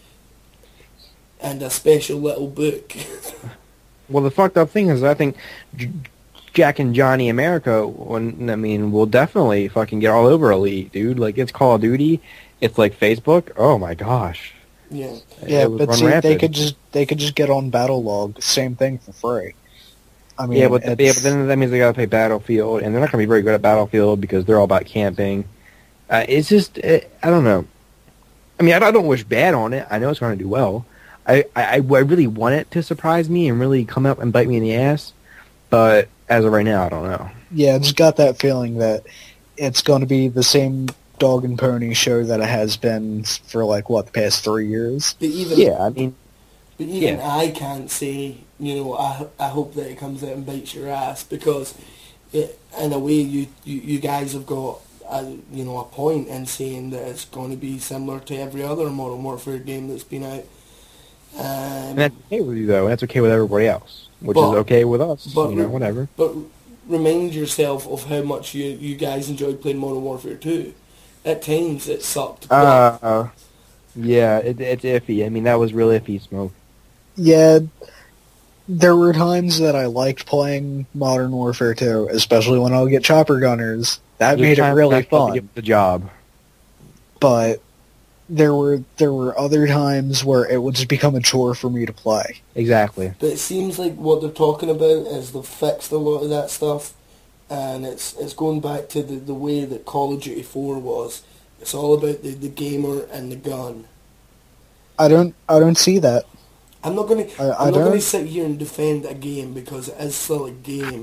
And a special little book. Well, the fucked up thing is, I think Jack and Johnny America, will definitely fucking get all over Elite, dude. Like, it's Call of Duty, it's like Facebook. Oh my gosh. Yeah. Yeah, It would but run see, rapid. they could just get on Battlelog, same thing for free. I mean, Yeah, but it's- then that means they gotta play Battlefield, and they're not gonna be very good at Battlefield because they're all about camping. It's just, I don't know. I mean, I don't wish bad on it. I know it's gonna do well. I really want it to surprise me and really come up and bite me in the ass, but as of right now, I don't know. yeah, I just got that feeling that it's going to be the same dog and pony show that it has been for the past 3 years. But even, Yeah, I mean, but even yeah. I can't say, you know, I hope that it comes out and bites your ass, because in a way you guys have got a point in saying that it's going to be similar to every other Modern Warfare game that's been out. and that's okay with you though. That's okay with everybody else, which But- is okay with us. but- Whatever. But remind yourself of how much you guys enjoyed playing Modern Warfare 2. At times it sucked. but Yeah, it's iffy. I mean, that was real iffy, Smoke. Yeah, there were times that I liked playing Modern Warfare 2, especially when I would get chopper gunners. That made it really fun. The job. But there were other times where it would just become a chore for me to play. Exactly. But it seems like what they're talking about is they've fixed a lot of that stuff, and it's going back to the way that Call of Duty 4 was. It's all about the gamer and the gun. I don't see that. I'm not gonna I I'm not gonna don't- sit here and defend a game because it is still a game.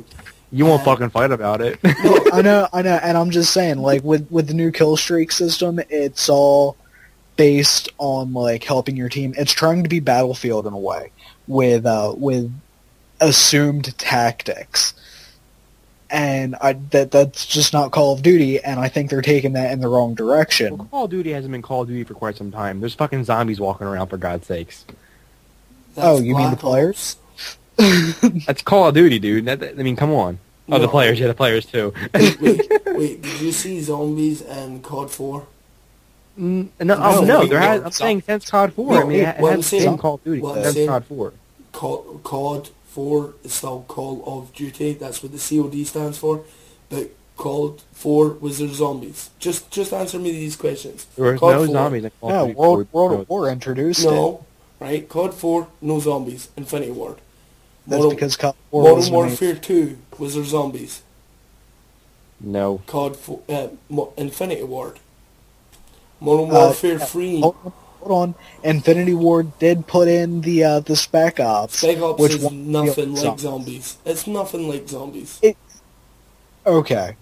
You won't fucking fight about it. I know, and I'm just saying, like, with the new kill streak system, it's all based on, like, helping your team. It's trying to be Battlefield in a way, with assumed tactics. And that's just not Call of Duty, and I think they're taking that in the wrong direction. Well, Call of Duty hasn't been Call of Duty for quite some time. There's fucking zombies walking around, for God's sakes. Oh, you mean the players? That's Call of Duty, dude. I mean, come on. Oh, the players. Yeah, the players, too. Wait, did you see zombies in COD 4? No, I'm saying since COD 4. No, I mean, it hasn't been Call of Duty since COD 4. COD 4 is still Call of Duty. That's what the COD stands for. But COD 4, was there zombies? Just answer me these questions. There was COD no 4, zombies in Call of Duty. World at War introduced it. No, right? COD 4, no zombies. Infinity Ward. That's because COD 4 was Modern Warfare 2, was there zombies? No. COD 4, Infinity Ward. Modern Warfare 3. Hold on. Infinity Ward did put in the Spec Ops. Spec Ops which is nothing like zombies. It's nothing like zombies. Okay.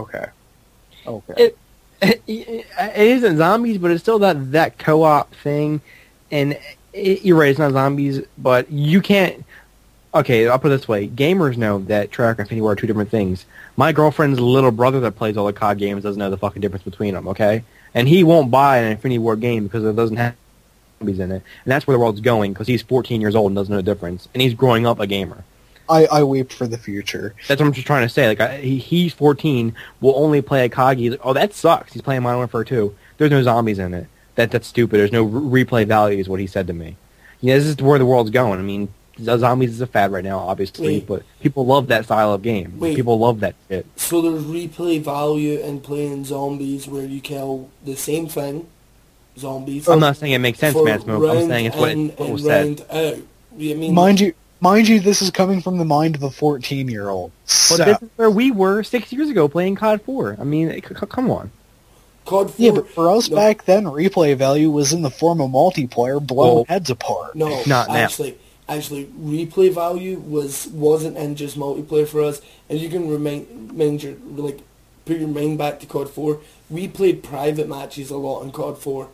It isn't zombies, but it's still that co-op thing. And you're right, it's not zombies, but you can't... Okay, I'll put it this way. Gamers know that Treyarch and Infinity Ward are two different things. My girlfriend's little brother that plays all the COD games doesn't know the fucking difference between them, okay? And he won't buy an Infinity Ward game because it doesn't have zombies in it. And that's where the world's going, because he's 14 years old and doesn't know the difference. And he's growing up a gamer. I weep for the future. That's what I'm just trying to say. Like, he's 14, will only play a COD game. He's like, oh, that sucks. He's playing Modern Warfare 2. There's no zombies in it. That's stupid. There's no replay value is what he said to me. Yeah, this is where the world's going. I mean, zombies is a fad right now, obviously, but people love that style of game. People love that shit. So there's replay value in playing zombies where you kill the same thing, zombies. I'm not saying it makes sense, Matt Smoke. I'm saying it's what was said. Out. I mean, mind you, this is coming from the mind of a 14-year-old. So. But this is where we were 6 years ago playing COD 4. I mean, come on. COD 4, yeah, but for us back then, replay value was in the form of multiplayer blowing heads apart. No, not now. Actually, replay value wasn't in just multiplayer for us, and you can put your mind back to COD 4. We played private matches a lot in COD 4,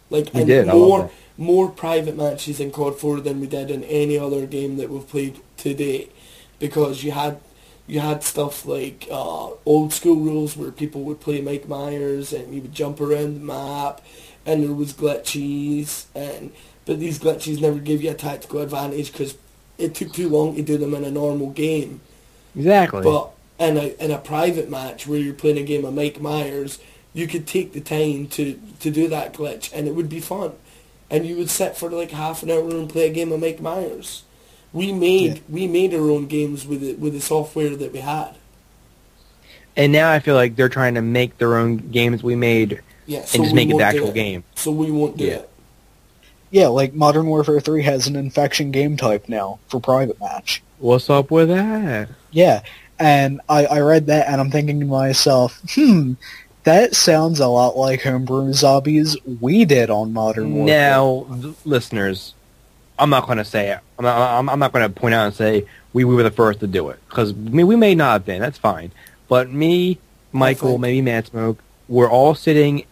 more private matches in COD 4 than we did in any other game that we've played to date, because you had stuff like old school rules where people would play Mike Myers and you would jump around the map, and there was glitches But these glitches never give you a tactical advantage because it took too long to do them in a normal game. Exactly. But in a private match where you're playing a game of Mike Myers, you could take the time to do that glitch, and it would be fun. And you would sit for like half an hour and play a game of Mike Myers. We made our own games with the software that we had. And now I feel like they're trying to make their own games we made and just make it the actual game. So we won't do it. Yeah, like Modern Warfare 3 has an infection game type now for private match. What's up with that? Yeah, and I read that and I'm thinking to myself, that sounds a lot like homebrew zombies we did on Modern Warfare. Now, listeners, I'm not going to say it. I'm not going to point out and say we were the first to do it, because we may not have been. That's fine. But me, Michael, maybe Matt Smoke, we're all sitting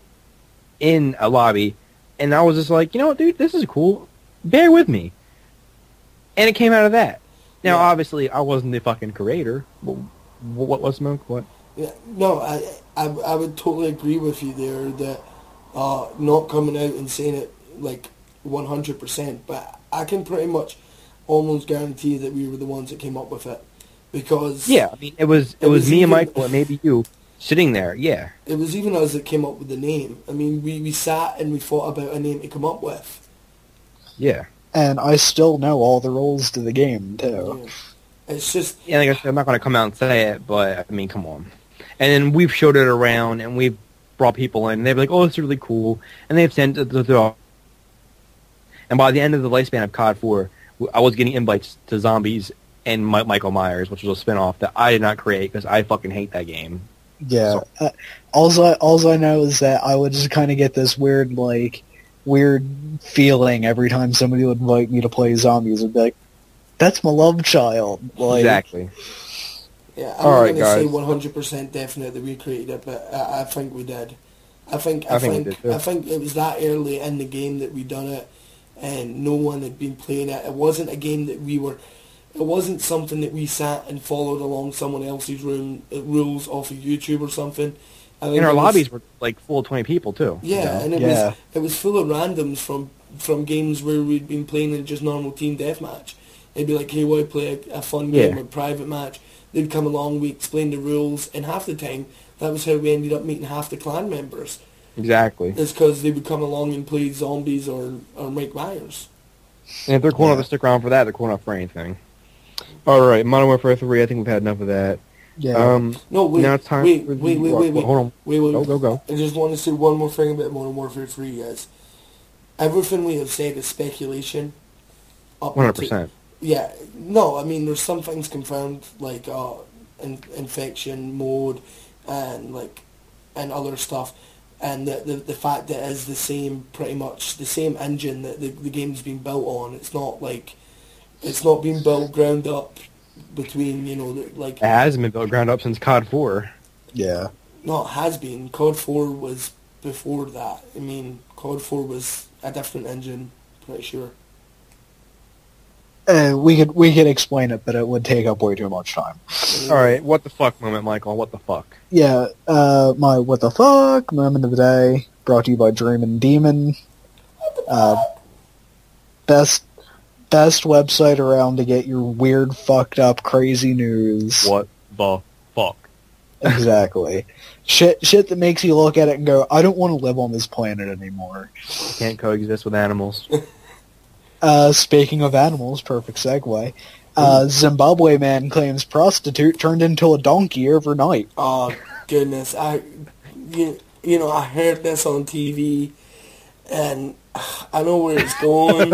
in a lobby, and I was just like, you know what, dude, this is cool. Bear with me. And it came out of that. Now, obviously, I wasn't the fucking creator. What Smoke? What? Yeah, no, I would totally agree with you there that not coming out and saying it like 100%, but I can pretty much almost guarantee that we were the ones that came up with it, because I mean it was me and Michael and maybe you sitting there. It was even us that came up with the name. I mean, we sat and we thought about a name to come up with. And I still know all the rules to the game too. It's just like I said, I'm not going to come out and say it, but I mean, come on. And then we've showed it around and we've brought people in and they'd be like, oh, it's really cool, and they've sent it to. And by the end of the lifespan of COD 4, I was getting invites to Zombies and Michael Myers, which was a spinoff that I did not create because I fucking hate that game. Yeah. So. All I know is that I would just kind of get this weird feeling every time somebody would invite me to play Zombies. I'd be like, that's my love child. Like, exactly. Yeah, I'm All not right, going to say guys. 100% definite that we created it, but I think we did. I think we did too. I think it was that early in the game that we done it, and no one had been playing it. It wasn't a game that we were. It wasn't something that we sat and followed along someone else's rules off of YouTube or something. I think And our it was- lobbies were like full of 20 people too. Yeah, you know? and Yeah. it was full of randoms from games where we'd been playing in just normal team deathmatch. It'd be like, hey, why play a fun game Yeah. or private match? They'd come along, we explained the rules, and half the time, that was how we ended up meeting half the clan members. Exactly. It's because they would come along and play zombies or Mike Myers. And if they're cool enough Yeah. to stick around for that, they're cool enough for anything. All right, Modern Warfare 3. I think we've had enough of that. Yeah. No, wait, Now it's time. wait, for the- wait, wait, wait, wait. Hold on. Wait, wait, Go. I just want to say one more thing about Modern Warfare 3 is everything we have said is speculation. Up 100%. Yeah, no, I mean, there's some things confirmed, like infection mode and other stuff, and the fact that it is the same, pretty much the same engine that the game's been built on. It's not like it's not been built ground up between It hasn't been built ground up since COD 4. Yeah. no, it has been. COD 4 was before that. I mean, COD 4 was a different engine, pretty sure. We could explain it, but it would take up way too much time. All right, what the fuck moment, Michael? What the fuck? Yeah, my what the fuck moment of the day, brought to you by Dreamin' Demon. Best website around to get your weird, fucked up, crazy news. What the fuck? Exactly. Shit that makes you look at it and go, I don't want to live on this planet anymore. Can't coexist with animals. Speaking of animals, perfect segue. Zimbabwe man claims prostitute turned into a donkey overnight. Oh goodness, I heard this on TV, and I know where it's going.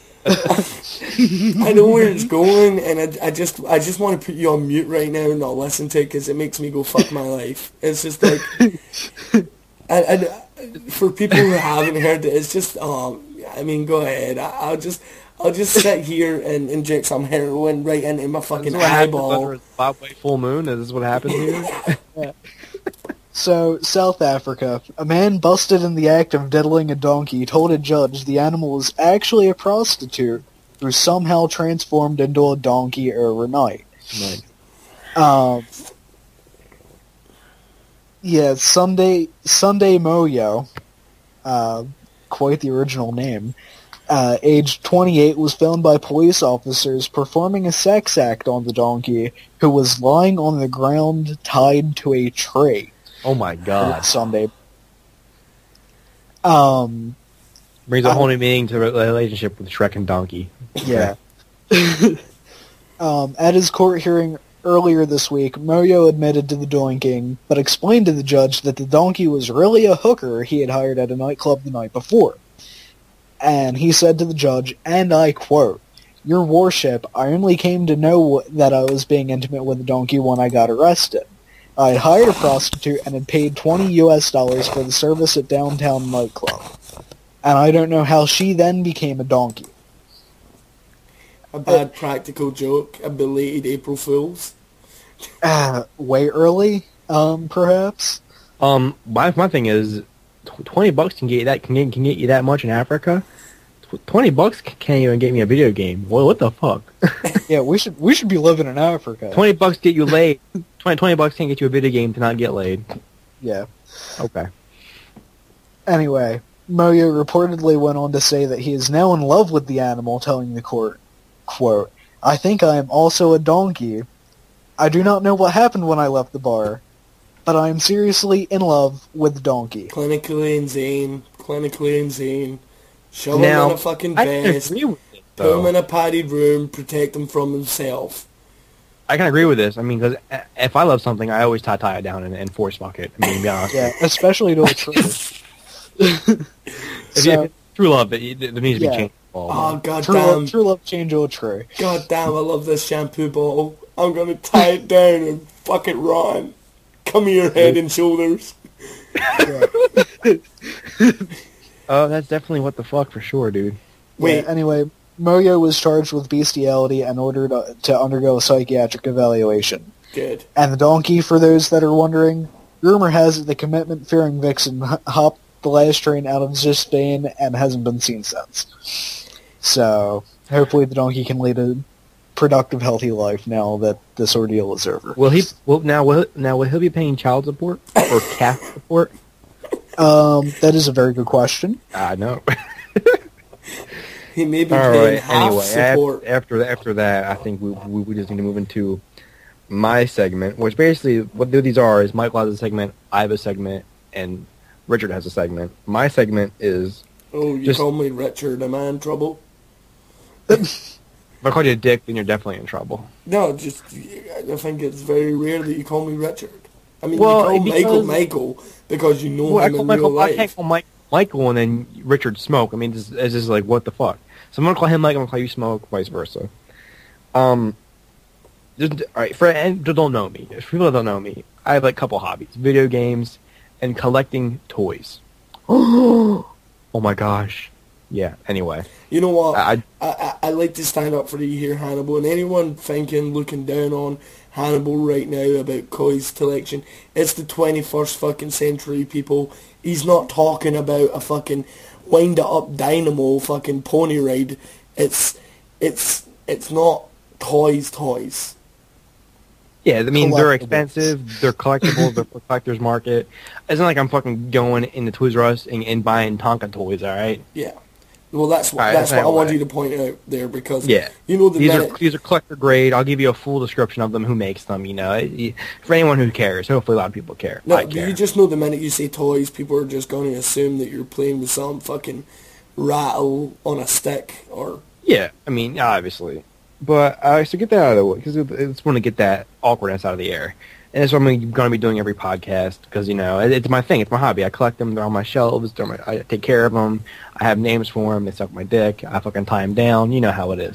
I know where it's going, and I just want to put you on mute right now and not listen to it because it makes me go fuck my life. It's just like, and for people who haven't heard it, it's just I mean, go ahead. I'll just sit here and inject some heroin right into my fucking eyeball. Under a Zimbabwe full moon? Is this what happens here? So, South Africa. A man busted in the act of diddling a donkey told a judge the animal was actually a prostitute who somehow transformed into a donkey overnight. Nice. Yeah, Sunday Moyo, quite the original name, aged 28, was found by police officers performing a sex act on the donkey, who was lying on the ground tied to a tree. Oh my god. Sunday. Brings a whole new meaning to the relationship with Shrek and Donkey. Yeah. At his court hearing earlier this week, Moyo admitted to the doinking, but explained to the judge that the donkey was really a hooker he had hired at a nightclub the night before. And he said to the judge, and I quote, "Your worship, I only came to know that I was being intimate with a donkey when I got arrested. I had hired a prostitute and had paid $20 for the service at downtown nightclub. And I don't know how she then became a donkey." A bad practical joke, a belated April Fool's. Way early, perhaps? My thing is, $20 can get you that can get you that much in Africa. $20 can't even get me a video game. Well, what the fuck? Yeah, we should be living in Africa. $20 get you laid. $20 can't get you a video game to not get laid. Yeah. Okay. Anyway, Moyo reportedly went on to say that he is now in love with the animal, telling the court, quote, "I think I am also a donkey. I do not know what happened when I left the bar, but I am seriously in love with the donkey." Clinically insane. Shove him Now, in a fucking I can vest, agree with this, put him though. in a padded room, protect him from himself. I can agree with this. I mean, because if I love something, I always tie it down and force fuck it. I mean, to be honest. Yeah, especially to a tree. If true love, there needs to be Yeah. change. involved. Oh goddamn! True love change to a tree. Goddamn! I love this shampoo bottle. I'm gonna tie it down and fuck it run. Come here, head and shoulders. Oh, that's definitely what the fuck for sure, dude. Wait, Yeah, anyway, Moyo was charged with bestiality and ordered to undergo a psychiatric evaluation. Good. And the donkey, for those that are wondering, rumor has it the commitment-fearing vixen hopped the last train out of Zispane and hasn't been seen since. So, hopefully the donkey can lead a productive, healthy life now that this ordeal is over. Will he be paying child support or calf support? That is a very good question. I know. He may be All paying right. half Anyway, support. after that, I think we just need to move into my segment, which basically what these are is Michael has a segment, I have a segment, and Richard has a segment. My segment is Oh, you call me Richard, am I in trouble? if I call you a dick, then you're definitely in trouble. No, just, I think it's very rare that you call me Richard. I mean, Well, you call Michael because you know him in real I can't life. call Michael and then Richard Smoke. I mean, it's just like, what the fuck? So I'm going to call him Mike, I'm going to call you Smoke, vice versa. All right, for people that don't know me, I have like a couple hobbies. Video games and collecting toys. Oh my gosh. Yeah, anyway. You know what? I like to stand up for you here, Hannibal, and anyone looking down on Hannibal right now about Koi's collection, it's the 21st fucking century, people. He's not talking about a fucking wind-up dynamo fucking pony ride. It's not toys. Yeah, I mean, they're expensive, they're collectibles, they're for collector's market. It's not like I'm fucking going into Toys R Us and buying Tonka toys, alright? Yeah. Well, that's what I wanted you to point out there, because you know these are collector grade. I'll give you a full description of them, who makes them, you know. For anyone who cares, hopefully a lot of people care. No, I care. you just know the minute you say toys, people are just going to assume that you're playing with some fucking rattle on a stick, or... Yeah, I mean, obviously. But so get that out of the way, because I just want to get that awkwardness out of the air. And that's what I'm going to be doing every podcast, because, you know, it's my thing. It's my hobby. I collect them. They're on my shelves. I take care of them. I have names for them. They suck my dick. I fucking tie them down. You know how it is.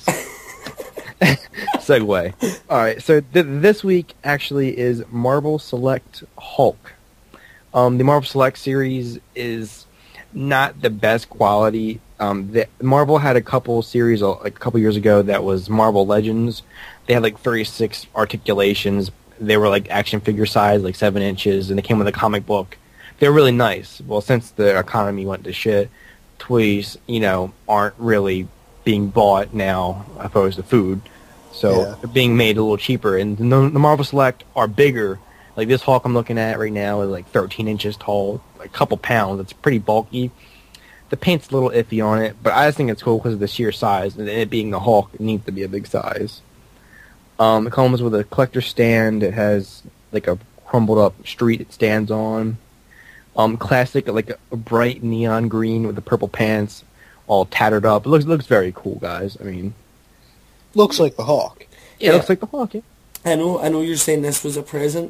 Segue. All right, so this week actually is Marvel Select Hulk. The Marvel Select series is not the best quality. Marvel had a couple series like a couple years ago that was Marvel Legends. They had like 36 articulations. They were like action figure size, like 7 inches, and they came with a comic book. They were really nice. Well, since the economy went to shit, toys, you know, aren't really being bought now opposed to food. So they're being made a little cheaper. And the Marvel Select are bigger. Like this Hulk I'm looking at right now is like 13 inches tall, like a couple pounds. It's pretty bulky. The paint's a little iffy on it, but I just think it's cool because of the sheer size. And it being the Hulk, it needs to be a big size. It comes with a collector stand. It has like a crumbled up street it stands on. Classic, like a bright neon green with the purple pants, all tattered up. It looks very cool, guys. I mean, looks like the Hawk. Yeah, it looks like the Hawk. Yeah. I know. You're saying this was a present.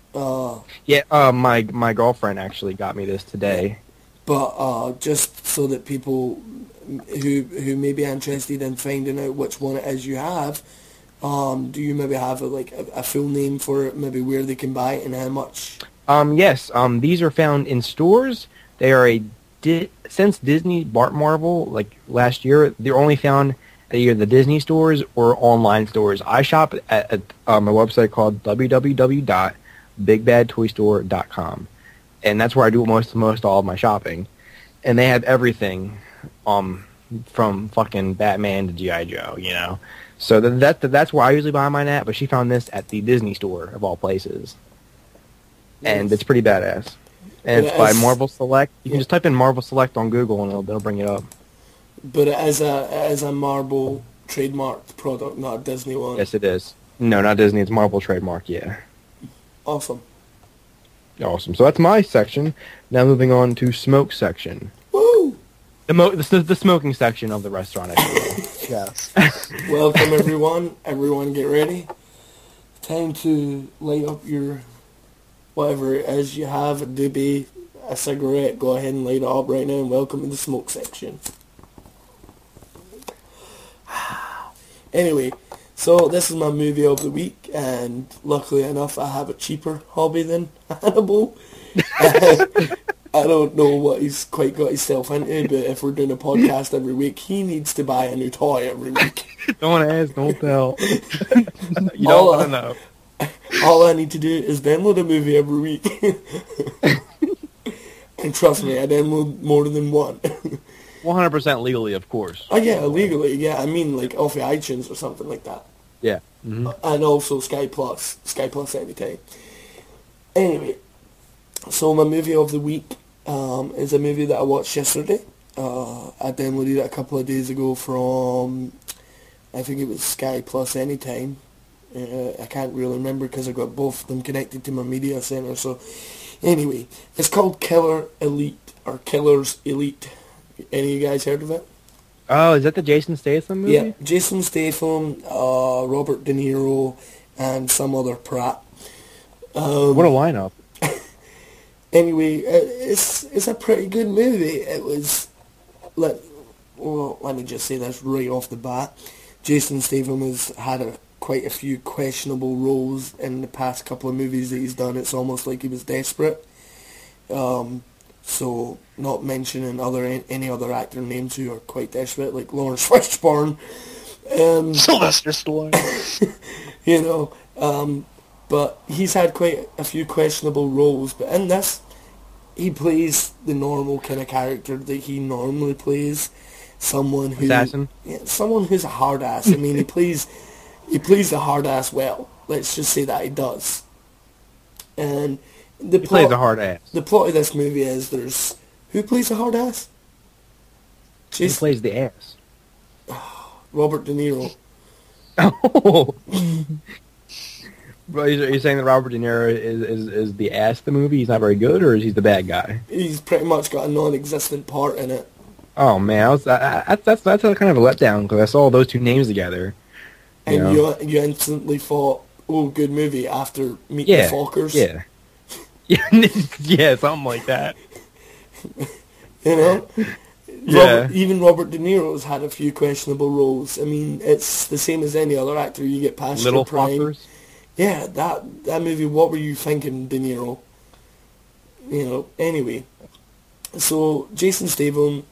My girlfriend actually got me this today. But just so that people who may be interested in finding out which one it is you have, do you maybe have a full name for it, maybe where they can buy it and how much? Yes. These are found in stores. They are since Disney bought Marvel, like last year, they're only found at either the Disney stores or online stores. I shop at a website called www.bigbadtoystore.com, and that's where I do most all of my shopping. And they have everything, from fucking Batman to G.I. Joe, you know. So that's where I usually buy mine at. But she found this at the Disney store of all places. And it's pretty badass. And it's by Marvel Select. You can just type in Marvel Select on Google and it'll bring it up. But it is a Marvel trademarked product, not a Disney one. Yes, it is. No, not Disney. It's Marvel trademark, yeah. Awesome. So that's my section. Now moving on to smoke section. Woo! The smoking section of the restaurant, actually. Yes. Welcome, everyone. Everyone get ready. Time to light up your... whatever it is you have, a doobie, a cigarette, go ahead and light it up right now, and welcome to the smoke section. Anyway, so this is my movie of the week, and luckily enough I have a cheaper hobby than Hannibal. I don't know what he's quite got himself into, but if we're doing a podcast every week, he needs to buy a new toy every week. Don't ask, don't tell. You don't want to know. All I need to do is download a movie every week. And trust me, I download more than one. 100% legally, of course. Oh yeah, illegally, yeah. I mean like off of iTunes or something like that. Yeah. Mm-hmm. And also Sky Plus anytime. Anyway, so my movie of the week is a movie that I watched yesterday. I downloaded it a couple of days ago from, I think it was Sky Plus Anytime. I can't really remember because I got both of them connected to my media center. So anyway, it's called Killer Elite, or Killers Elite. Any of you guys heard of it? Oh, is that the Jason Statham movie? Yeah, Jason Statham, Robert De Niro, and some other prat. What a lineup. Anyway, it's a pretty good movie. It was, let me just say this right off the bat. Jason Statham has had quite a few questionable roles in the past couple of movies that he's done. It's almost like he was desperate. So, not mentioning any other actor names who are quite desperate, like Lawrence Fishburne. Sylvester Stallone. You know, but he's had quite a few questionable roles. But in this, he plays the normal kind of character that he normally plays. Someone who... Assassin? Yeah, someone who's a hard ass. I mean, he plays the hard ass well. Let's just say that he does. And he plays a hard ass. The plot of this movie is there's... Who plays a hard ass? Who plays the ass? Robert De Niro. Oh! Are you saying that Robert De Niro is the ass of the movie? He's not very good, or is he the bad guy? He's pretty much got a non-existent part in it. Oh man, that's a kind of a letdown because I saw those two names together. And you instantly thought, oh, good movie after Meet the Fockers. Yeah. Yeah, something like that. You know? Yeah. Even Robert De Niro's had a few questionable roles. I mean, it's the same as any other actor. You get past Little your prime. Fockers. Yeah, that movie, what were you thinking, De Niro? You know, anyway. So, Jason Statham.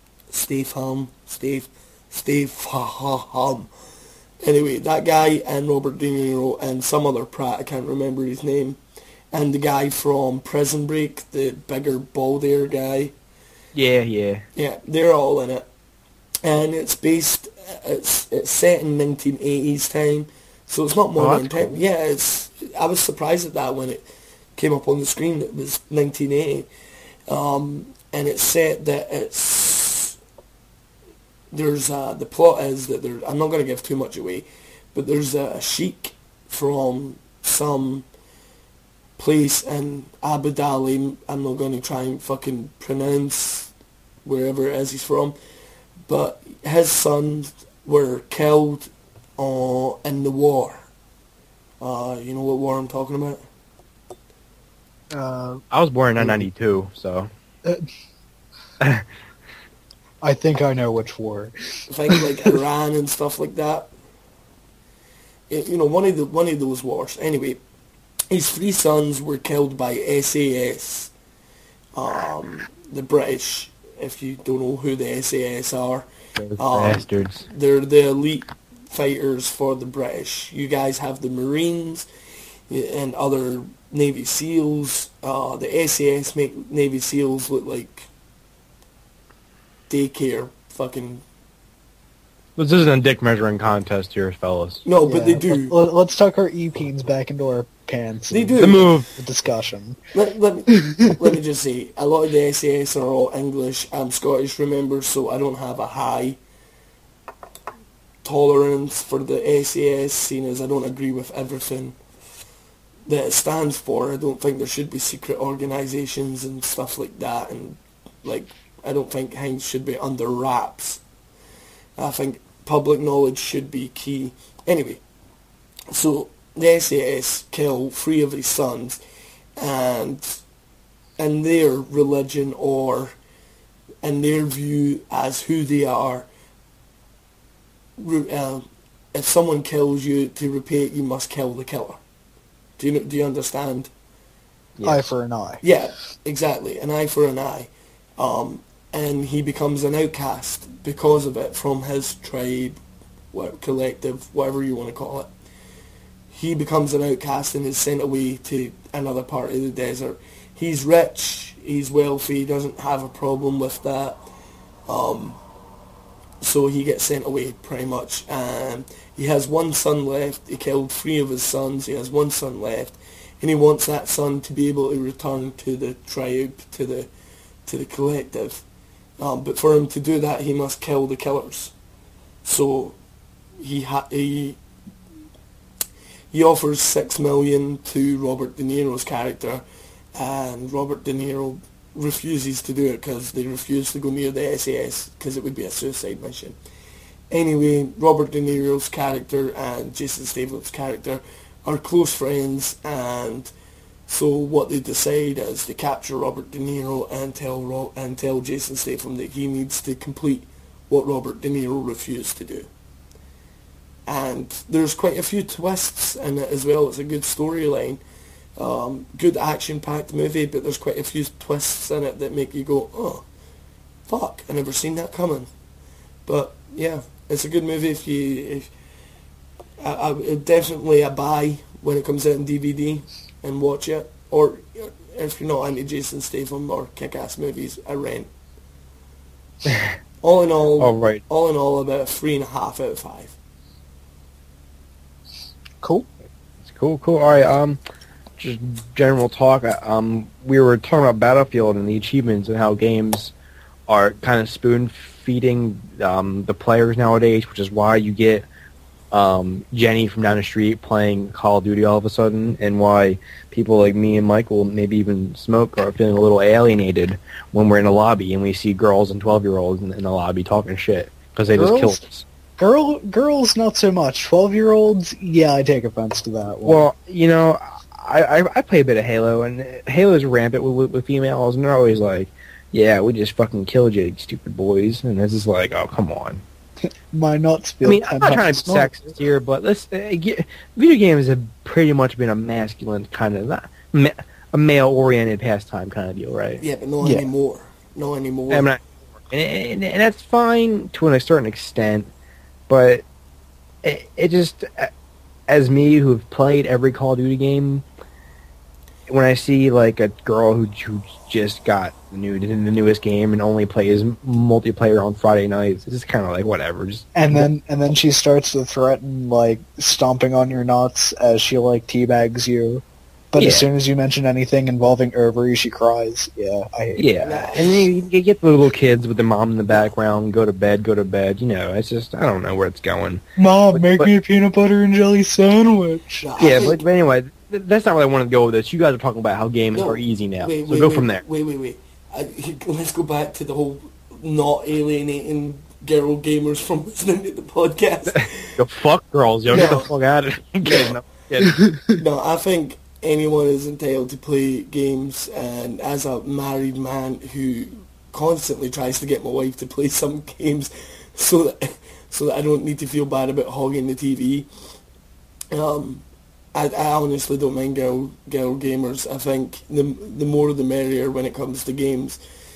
Anyway, that guy and Robert De Niro and some other prat, I can't remember his name. And the guy from Prison Break, the bigger, baldier guy. Yeah, yeah. Yeah, they're all in it. And it's set in 1980s time. So it's not modern time. Cool. Yeah, I was surprised at that when it came up on the screen. It was 1980. And it's set that the plot is that I'm not going to give too much away, but there's a sheik from some place in Abu Dhabi. I'm not going to try and fucking pronounce wherever it is he's from, but his sons were killed in the war. You know what war I'm talking about? I was born in 1992, so... I think I know which war. I think like Iran and stuff like that. You know, one of those wars. Anyway, his 3 sons were killed by SAS. The British, if you don't know who the SAS are. Those bastards. They're the elite fighters for the British. You guys have the Marines and other Navy SEALs. The SAS make Navy SEALs look like daycare fucking... This isn't a dick measuring contest here, fellas. No, but they do. Let's tuck our e-peens back into our pants. They do. The move. The discussion. Let me just say, a lot of the SAS are all English. I'm Scottish, remember, so I don't have a high tolerance for the SAS, seeing as I don't agree with everything that it stands for. I don't think there should be secret organisations and stuff like that, and like I don't think things should be under wraps. I think public knowledge should be key. Anyway, so the SAS kill 3 of his sons, and in their religion or in their view as who they are, if someone kills you, to repay it, you must kill the killer. Do you understand? Yes. Eye for an eye. Yeah, exactly. An eye for an eye. And he becomes an outcast because of it from his tribe, collective, whatever you want to call it. he becomes an outcast and is sent away to another part of the desert. He's rich, he's wealthy, doesn't have a problem with that. So he gets sent away pretty much. And he has one son left. He killed 3 of his sons. He has one son left. And he wants that son to be able to return to the tribe, to the collective. But for him to do that, he must kill the killers. So he offers $6 million to Robert De Niro's character, and Robert De Niro refuses to do it because they refuse to go near the SAS because it would be a suicide mission. Anyway, Robert De Niro's character and Jason Statham's character are close friends, and so what they decide is to capture Robert De Niro and tell Jason Statham that he needs to complete what Robert De Niro refused to do. And there's quite a few twists in it as well. It's a good storyline. Good action-packed movie, but there's quite a few twists in it that make you go, oh, fuck, I never seen that coming. But yeah, it's a good movie. Definitely a buy when it comes out in DVD and watch it. Or if you're not into Jason Statham or kick-ass movies, a rent. All in all, about 3.5 out of 5. Cool. It's cool. All right. Just general talk. We were talking about Battlefield and the achievements and how games are kind of spoon-feeding the players nowadays, which is why you get Jenny from down the street playing Call of Duty all of a sudden, and why people like me and Michael, maybe even Smoke, are feeling a little alienated when we're in a lobby and we see girls and 12-year-olds in the lobby talking shit because they just killed us. Girls, not so much. 12-year-olds, yeah, I take offense to that one. Well, you know, I play a bit of Halo, and Halo's rampant with females, and they're always like, yeah, we just fucking killed you, you stupid boys. And this is like, oh, come on. My nuts feel... I mean, I'm not trying to be sexist here, but video games have pretty much been a masculine kind of, a male-oriented pastime kind of deal, right? Yeah, but not anymore. Not anymore. And that's fine to a certain extent, but it just, as me who've played every Call of Duty game, when I see like a girl who just got the newest game and only plays multiplayer on Friday nights, it's just kind of like whatever. And then she starts to threaten like stomping on your nuts as she like teabags you. But as soon as you mention anything involving ovaries, she cries. Yeah, I hate that. And then you get the little kids with the mom in the background, go to bed. You know, it's just, I don't know where it's going. Mom, make me a peanut butter and jelly sandwich. But anyway, that's not where I want to go with this. You guys are talking about how games are easy now. Go from there. Wait. Let's go back to the whole not alienating girl gamers from listening to the podcast. Go fuck girls, yo. Get the fuck out of it. No, I think anyone is entitled to play games, and as a married man who constantly tries to get my wife to play some games so that I don't need to feel bad about hogging the TV, I honestly don't mind girl gamers. I think the more the merrier when it comes to games.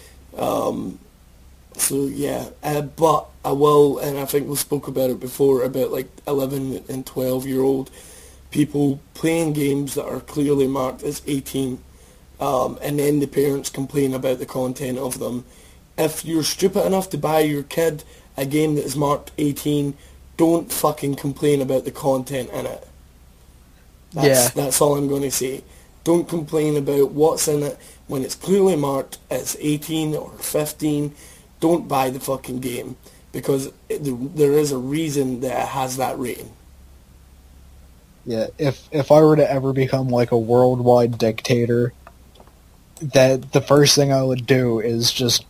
So yeah, but I will, and I think we spoke about it before, about like 11 and 12-year-old people playing games that are clearly marked as 18, and then the parents complain about the content of them. If you're stupid enough to buy your kid a game that is marked 18, don't fucking complain about the content in it. That's all I'm going to say. Don't complain about what's in it when it's clearly marked as 18 or 15. Don't buy the fucking game, because there is a reason that it has that rating. Yeah, if I were to ever become like a worldwide dictator, that the first thing I would do is just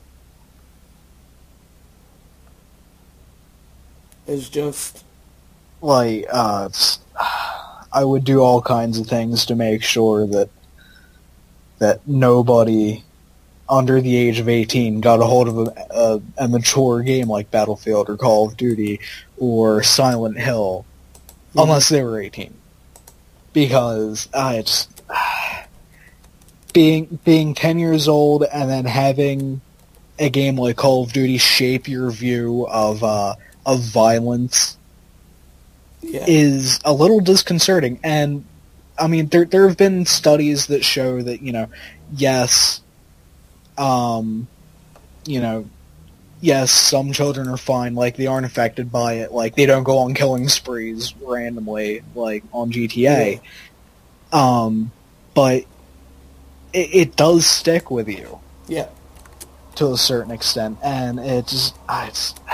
like I would do all kinds of things to make sure that nobody under the age of 18 got a hold of a mature game like Battlefield or Call of Duty or Silent Hill, unless they were 18. Because being 10 years old and then having a game like Call of Duty shape your view of violence is a little disconcerting. And, I mean, there have been studies that show that, yes, yes, some children are fine, like, they aren't affected by it, like, they don't go on killing sprees randomly, like, on GTA. But it does stick with you. Yeah. To a certain extent, and it just, I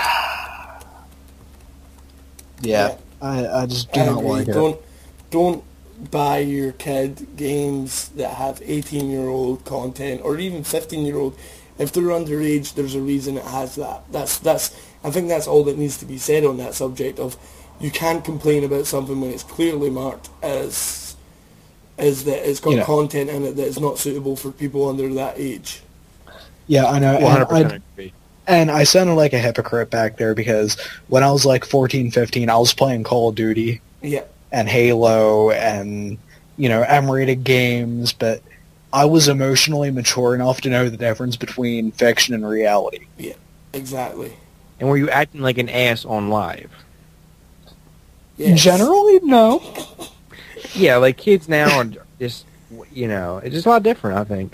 just do not like it. Don't buy your kid games that have 18-year-old content, or even 15-year-old. If they're underage, there's a reason it has that. I think that's all that needs to be said on that subject of, you can't complain about something when it's clearly marked as that it's got content in it that is not suitable for people under that age. Yeah, I know. 100% agree. And I sounded like a hypocrite back there because when I was like 14, 15, I was playing Call of Duty and Halo and, M-rated games, but I was emotionally mature enough to know the difference between fiction and reality. Yeah, exactly. And were you acting like an ass on live? Yes. Generally, no. Yeah, like kids now are just, it's just a lot different, I think.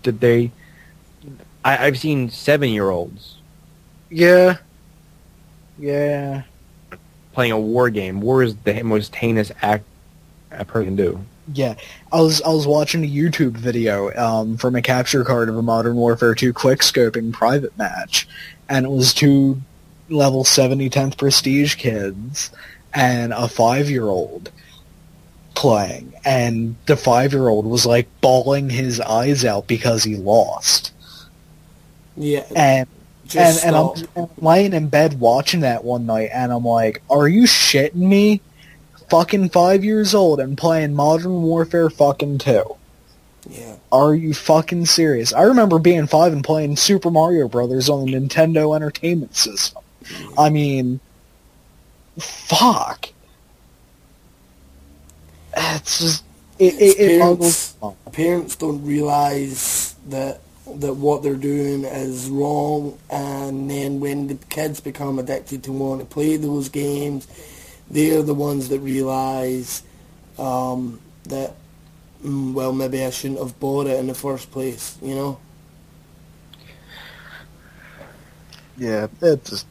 I've seen 7-year-olds. Yeah. Playing a war game. War is the most heinous act a person can do. Yeah. I was watching a YouTube video from a capture card of a Modern Warfare 2 quickscoping private match, and it was 2 level 70 10th prestige kids and a 5-year-old playing, and the 5-year-old was like bawling his eyes out because he lost. Yeah. And I'm laying in bed watching that one night, and I'm like, are you shitting me? Fucking 5 years old and playing Modern Warfare fucking 2. Yeah. Are you fucking serious? I remember being 5 and playing Super Mario Brothers on the Nintendo Entertainment System. I mean, fuck. It's just... Parents don't realize that what they're doing is wrong, and then when the kids become addicted to wanting to play those games, they're the ones that realize that, well, maybe I shouldn't have bought it in the first place, Yeah, it just...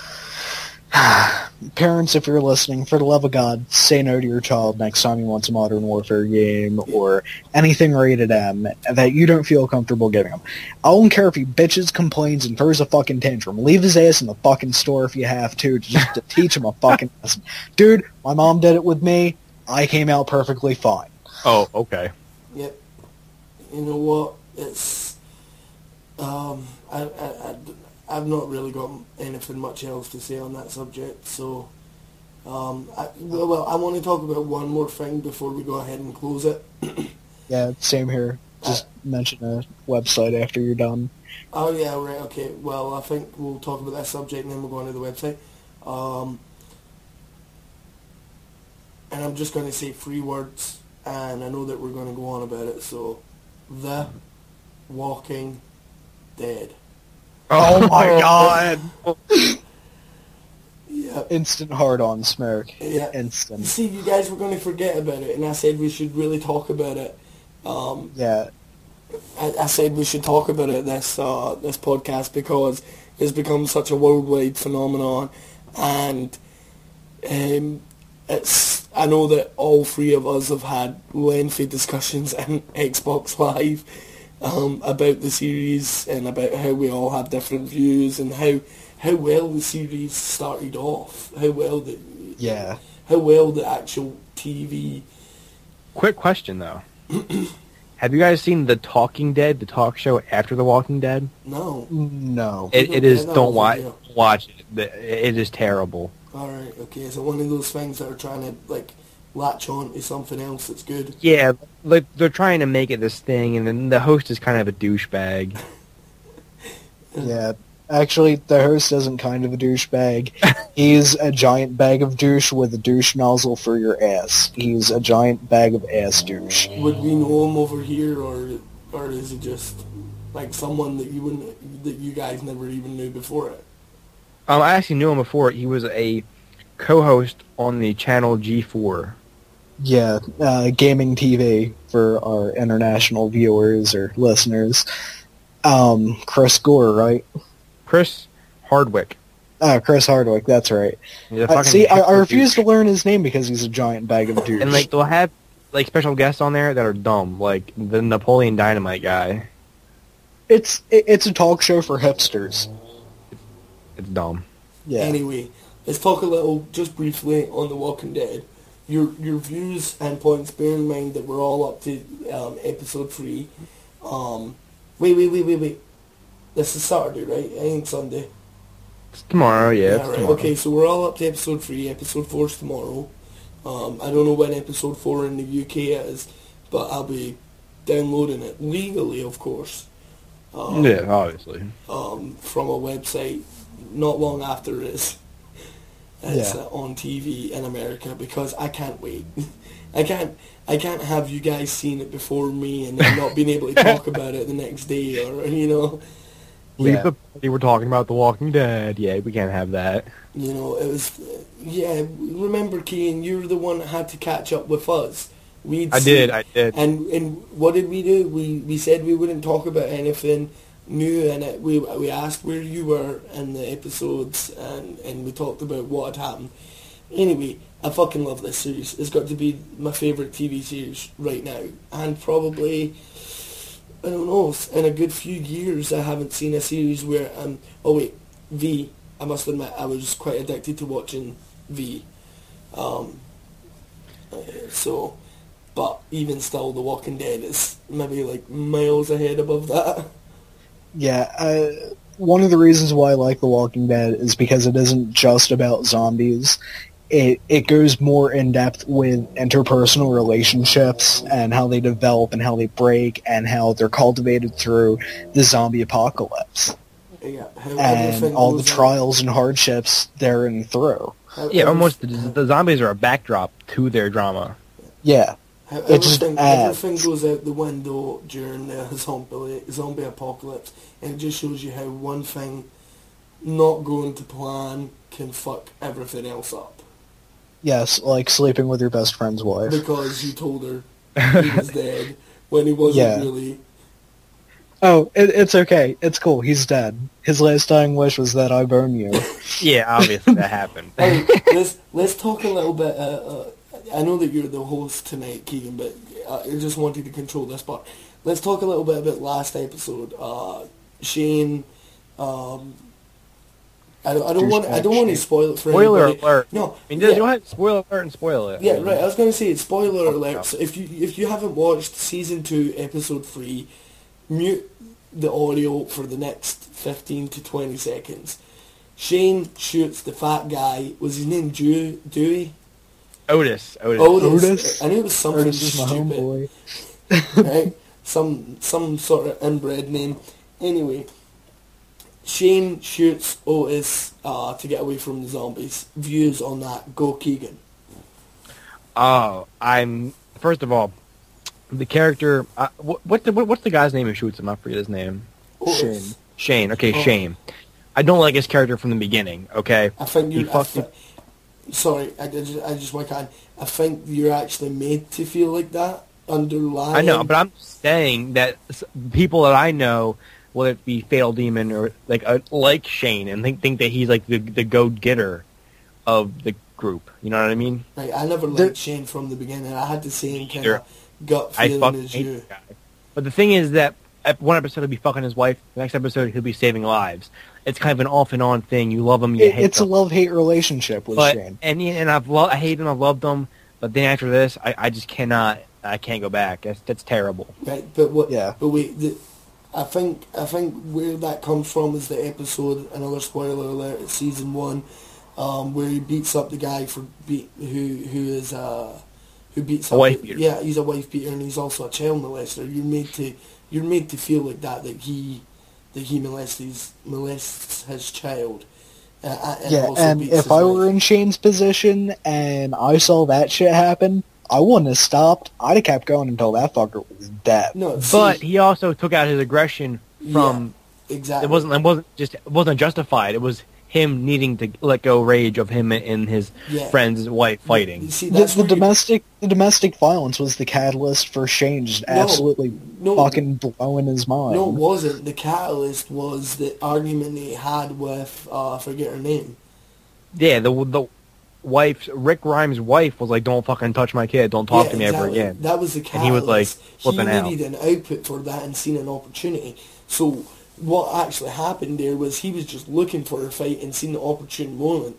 Parents, if you're listening, for the love of God, say no to your child next time he wants a Modern Warfare game or anything rated M that you don't feel comfortable giving him. I don't care if he bitches, complains, and throws a fucking tantrum. Leave his ass in the fucking store if you have to, just to teach him a fucking lesson. Dude, my mom did it with me. I came out perfectly fine. Oh, okay. Yep. You know what? It's... I've not really got anything much else to say on that subject, so I want to talk about one more thing before we go ahead and close it. Yeah, same here. Just mention a website after you're done. Oh yeah, right, okay. Well, I think we'll talk about that subject and then we'll go on to the website. And I'm just going to say 3 words, and I know that we're going to go on about it, so... The Walking Dead. Oh my god! Yeah. Instant hard-on smirk. Yeah. Instant. See, you guys were going to forget about it, and I said we should really talk about it. Yeah. I said we should talk about it this podcast because it's become such a worldwide phenomenon, and it's... I know that all 3 of us have had lengthy discussions in Xbox Live about the series and about how we all have different views and how well the series started off, how well the actual TV. Quick question though, have you guys seen The Talking Dead, the talk show after The Walking Dead? No. It is. Don't watch it. It is terrible. All right. Okay. Is it one of those things that are trying to latch on to something else that's good? Yeah, like they're trying to make it this thing, and then the host is kind of a douchebag. Yeah, actually, the host isn't kind of a douchebag. He's a giant bag of douche with a douche nozzle for your ass. He's a giant bag of ass douche. Would we know him over here, or is it just like someone that you guys never even knew before it? I actually knew him before. He was a co-host on the channel G4. Yeah, gaming TV for our international viewers or listeners. Chris Gore, right? Chris Hardwick. Chris Hardwick, that's right. He's a fucking See, I super refuse douche. to learn his name because he's a giant bag of douche. And like they'll have like special guests on there that are dumb, like the Napoleon Dynamite guy. It's a talk show for hipsters. It's dumb. Yeah. Anyway, let's talk a little, just briefly, on The Walking Dead. Your views and points, bear in mind that we're all up to episode 3. Wait. This is Saturday, right? It ain't Sunday. It's tomorrow, yeah. It's Right. tomorrow. Okay, so we're all up to episode 3. Episode 4 is tomorrow. I don't know when episode 4 in the UK is, but I'll be downloading it legally, of course. Yeah, obviously. From a website not long after it's on TV in America, because I can't wait. I can't have you guys seeing it before me and then not being able to talk about it the next day, or Leave Yeah. the party. We're talking about The Walking Dead. Yeah, we can't have that. it was remember, Kean, you were the one that had to catch up with us. I did. And what did we do? We said we wouldn't talk about anything new, and we asked where you were in the episodes, and we talked about what had happened. Anyway, I fucking love this series. It's got to be my favourite TV series right now, and probably, I don't know, in a good few years I haven't seen a series where V. I must admit, I was quite addicted to watching V. But even still, The Walking Dead is maybe like miles ahead above that. Yeah, one of the reasons why I like The Walking Dead is because it isn't just about zombies. It goes more in depth with interpersonal relationships and how they develop and how they break and how they're cultivated through the zombie apocalypse. Yeah, And all the trials and hardships therein through. Yeah, almost the zombies are a backdrop to their drama. Yeah. It just everything adds. goes out the window during the zombie apocalypse, and it just shows you how one thing not going to plan can fuck everything else up. Yes, like sleeping with your best friend's wife. Because you told her he was dead when he wasn't really. Oh, it's okay. It's cool. He's dead. His last dying wish was that I burn you. Yeah, obviously that happened. Hey, let's talk a little bit. I know that you're the host tonight, Keegan, but I just wanted to control this part. Let's talk a little bit about last episode. Shane. I don't want to spoil it for Spoiler anybody. alert. No, I mean, go ahead, spoiler alert and spoil it. Yeah, right. I was going to say spoiler alert. So if you haven't watched season 2, episode 3, mute the audio for the next 15 to 20 seconds. Shane shoots the fat guy. Was his name Dewey? Otis. Otis? I knew it was something Otis is my stupid. homeboy. Right? Some sort of inbred name. Anyway, Shane shoots Otis to get away from the zombies. Views on that? Go Keegan. Oh, first of all, the character. What's the guy's name who shoots him? I forget his name. Otis. Shane. Okay, Oh. Shane. I don't like his character from the beginning. Okay. I think He you're. fucking- Sorry, I just want to. I think you're actually made to feel like that. Underlying. I know, but I'm saying that people that I know, whether it be Fatal Demon or like Shane, and think that he's like the go-getter of the group. You know what I mean? Right, I never liked Shane from the beginning. I had the same kind of gut I feeling fucking as hate you. the guy. But the thing is that one episode he'll be fucking his wife. The next episode he'll be saving lives. It's kind of an off and on thing. You love him, you hate It's a him. love-hate relationship with But Shane. and I hate him. I've loved him. But then after this, I just cannot. I can't go back. That's terrible. Right, but what? Yeah. But wait, I think where that comes from is the episode. Another spoiler alert. It's season 1, where he beats up the guy for who beats A up wife beater. Yeah, he's a wife beater, and he's also a child molester. You're made to feel like that he molests his child. Yeah, also and beats if his I wife. were in Shane's position and I saw that shit happen, I wouldn't have stopped. I'd have kept going until that fucker was dead. No, But see, he also took out his aggression from. exactly. It wasn't justified. It was him needing to let go rage of him and his friend's wife fighting. You see, the domestic violence was the catalyst for Shane just absolutely fucking blowing his mind. No, it wasn't. The catalyst was the argument he had with I forget her name. Yeah, the wife, Rick Grimes' wife, was like, "Don't fucking touch my kid. Don't talk to me ever again." That was the catalyst. And he was like flipping out. He needed an output for that and seen an opportunity. So what actually happened there was he was just looking for a fight and seen the opportune moment.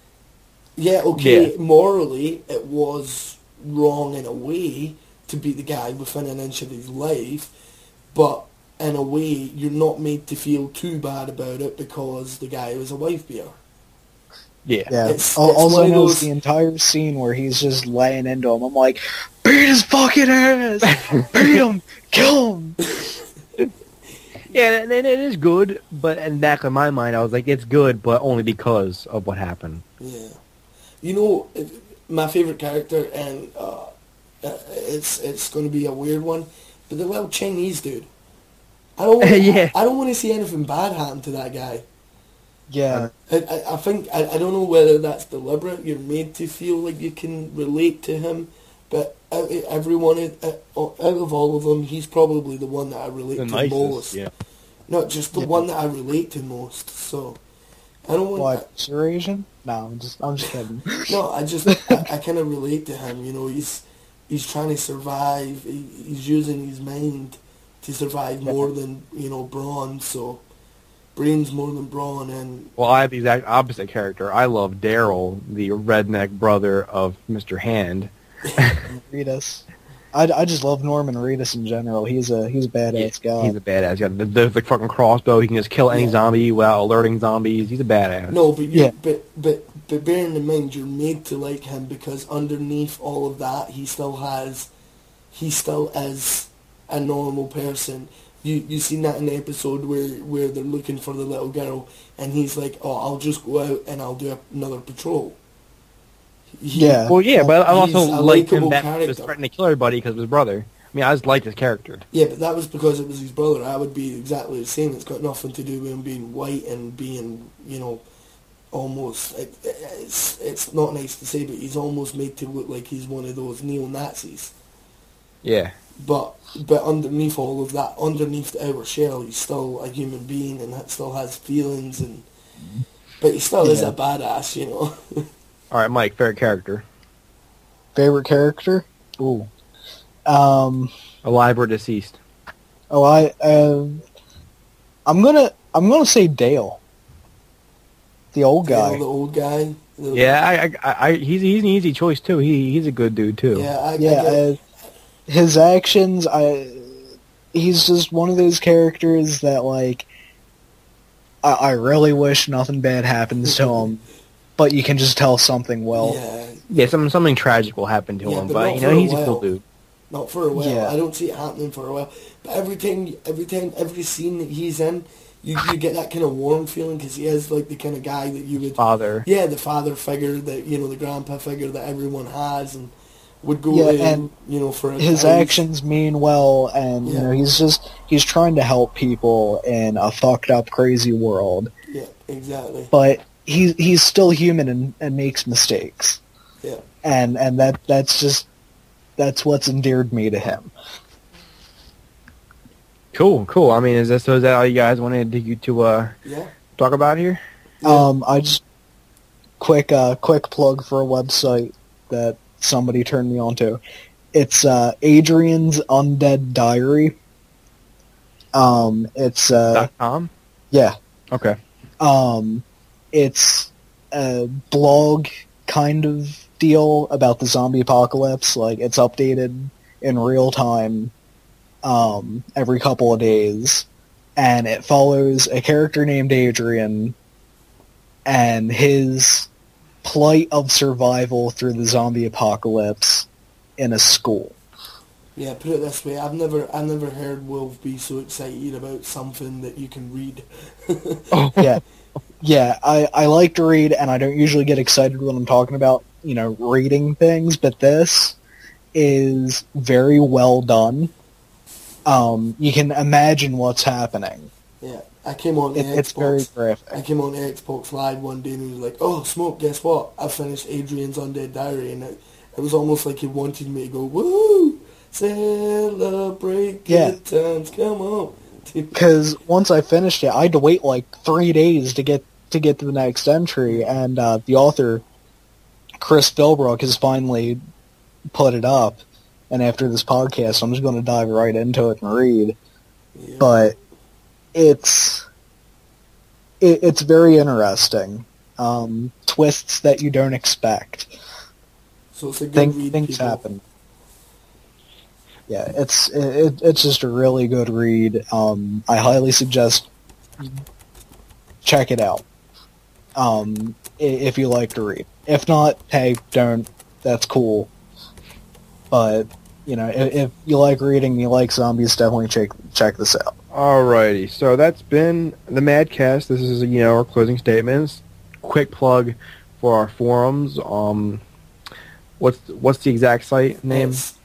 Morally it was wrong in a way to beat the guy within an inch of his life, but in a way you're not made to feel too bad about it because the guy was a wife beater. Yeah. All I know is the entire scene where he's just laying into him. I'm like, beat his fucking ass! Beat him! Kill him! Yeah, and it is good, but in the back of my mind, I was like, it's good, but only because of what happened. Yeah. You know, my favourite character, and it's going to be a weird one, but the little Chinese dude. I don't want to see anything bad happen to that guy. Yeah. I think, I don't know whether that's deliberate, you're made to feel like you can relate to him, but out of all of them, he's probably the one that I relate to most. Yeah. Not just the one that I relate to most, so... I don't want... What, you're Asian? No, I'm just kidding. No, I kind of relate to him, you know, he's trying to survive, he's using his mind to survive more than, you know, brawn, so... Brains more than brawn, and... Well, I have the exact opposite character. I love Daryl, the redneck brother of Mr. Hand. Reedus. I just love Norman Reedus in general. He's a badass guy. He's a badass guy. The fucking crossbow, he can just kill any zombie without alerting zombies. He's a badass. No, but bearing in mind, you're made to like him because underneath all of that, he still is a normal person. You seen that in the episode where they're looking for the little girl, and he's like, "Oh, I'll just go out and I'll do another patrol." But I also liked him that character. he was threatening to kill everybody because of his brother. I mean, I just liked his character. Yeah, but that was because it was his brother. I would be exactly the same. It's got nothing to do with him being white and being, you know, almost... It's not nice to say, but he's almost made to look like he's one of those neo-Nazis. Yeah. But underneath all of that, underneath the outer shell, he's still a human being and still has feelings, but he still is a badass, you know. All right, Mike, favorite character. Favorite character? Ooh. Alive or deceased? Oh, I'm gonna say Dale. The old guy. Dale, the old guy. He's an easy choice too. He's a good dude too. His actions, he's just one of those characters that, like, I really wish nothing bad happens to him, but you can just tell something will. Yeah, something tragic will happen to him, but, you know, he's a cool dude. Not for a while. Yeah. I don't see it happening for a while. But every scene that he's in, you get that kind of warm feeling because he is, like, the kind of guy that you would... Father. Yeah, the father figure, that, you know, the grandpa figure that everyone has, and would go in, you know, for his actions mean well, and you know, he's trying to help people in a fucked up, crazy world. Yeah, exactly. But he's still human and makes mistakes. Yeah. And that's what's endeared me to him. Cool. I mean, is that all you guys wanted to talk about here? Yeah. I just quick plug for a website that somebody turned me on to. It's Adrian's Undead Diary. It's .com? Yeah. Okay. It's a blog kind of deal about the zombie apocalypse. Like, it's updated in real time every couple of days, and it follows a character named Adrian and his plight of survival through the zombie apocalypse in a school. Yeah, put it this way, I've never heard Wolf be so excited about something that you can read. Yeah, I like to read, and I don't usually get excited when I'm talking about, you know, reading things, but this is very well done. You can imagine what's happening. Yeah. I came on the It's very Xbox. graphic. I came on the Xbox Live one day and he was like, "Oh, Smoke, guess what? I finished Adrian's Undead Diary," and it was almost like he wanted me to go, "Woo! Celebrate Yeah. good times, come on." Because once I finished it, I had to wait like 3 days to get to the next entry, and the author, Chris Philbrook, has finally put it up. And after this podcast, I'm just going to dive right into it and read. Yeah. But it's very interesting. Twists that you don't expect. So it's a good read, Things people. happen. Yeah, it's just a really good read. I highly suggest check it out. If you like to read. If not, hey, don't. That's cool. But if you like reading, you like zombies, definitely check this out. Alrighty, so that's been the Madcast. This is our closing statements. Quick plug for our forums. What's the exact site name? It's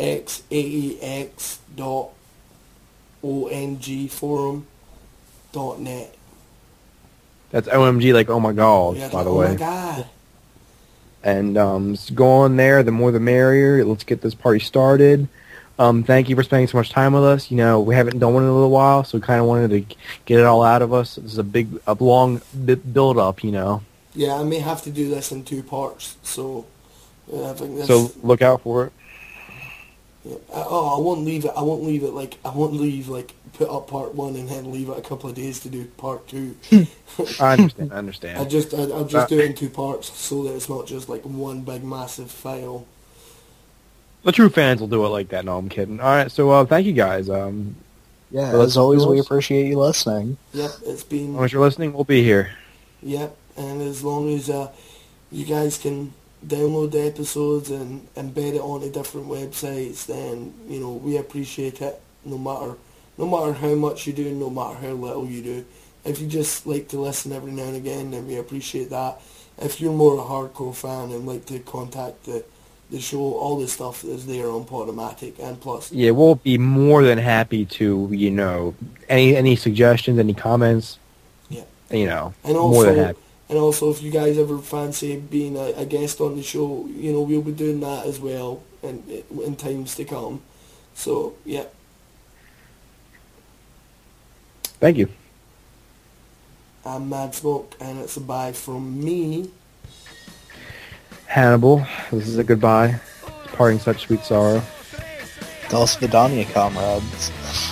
xaex.ongforum.net. That's OMG, like oh my god, Yeah, by the oh way. my god. And just go on there. The more the merrier. Let's get this party started. Thank you for spending so much time with us. We haven't done one in a little while, so we kind of wanted to get it all out of us. This is a long build up. Yeah, I may have to do this in 2 parts, so I think this. So look out for it. Yeah. I won't leave it. I won't leave put up part 1 and then leave it a couple of days to do part 2. I understand. I'll just do it in 2 parts so that it's not just like one big massive file. The true fans will do it like that. No, I'm kidding. All right, so thank you guys. Yeah, Well, as always, we yours? appreciate you listening. Yep, it's As been. long as you're listening, we'll be here. Yep, and as long as you guys can download the episodes and embed it onto different websites, then we appreciate it. No matter how much you do, no matter how little you do. If you just like to listen every now and again, then we appreciate that. If you're more a hardcore fan and like to contact the show, all the stuff is there on Podomatic, and plus. Yeah, we'll be more than happy to any suggestions, any comments. Yeah. And And more than happy. also, if you guys ever fancy being a guest on the show, we'll be doing that as well in times to come. So, yeah. Thank you. I'm Mad Smoke, and it's a bye from me. Hannibal, this is a goodbye. Parting such sweet sorrow. Dos Vidania, comrades.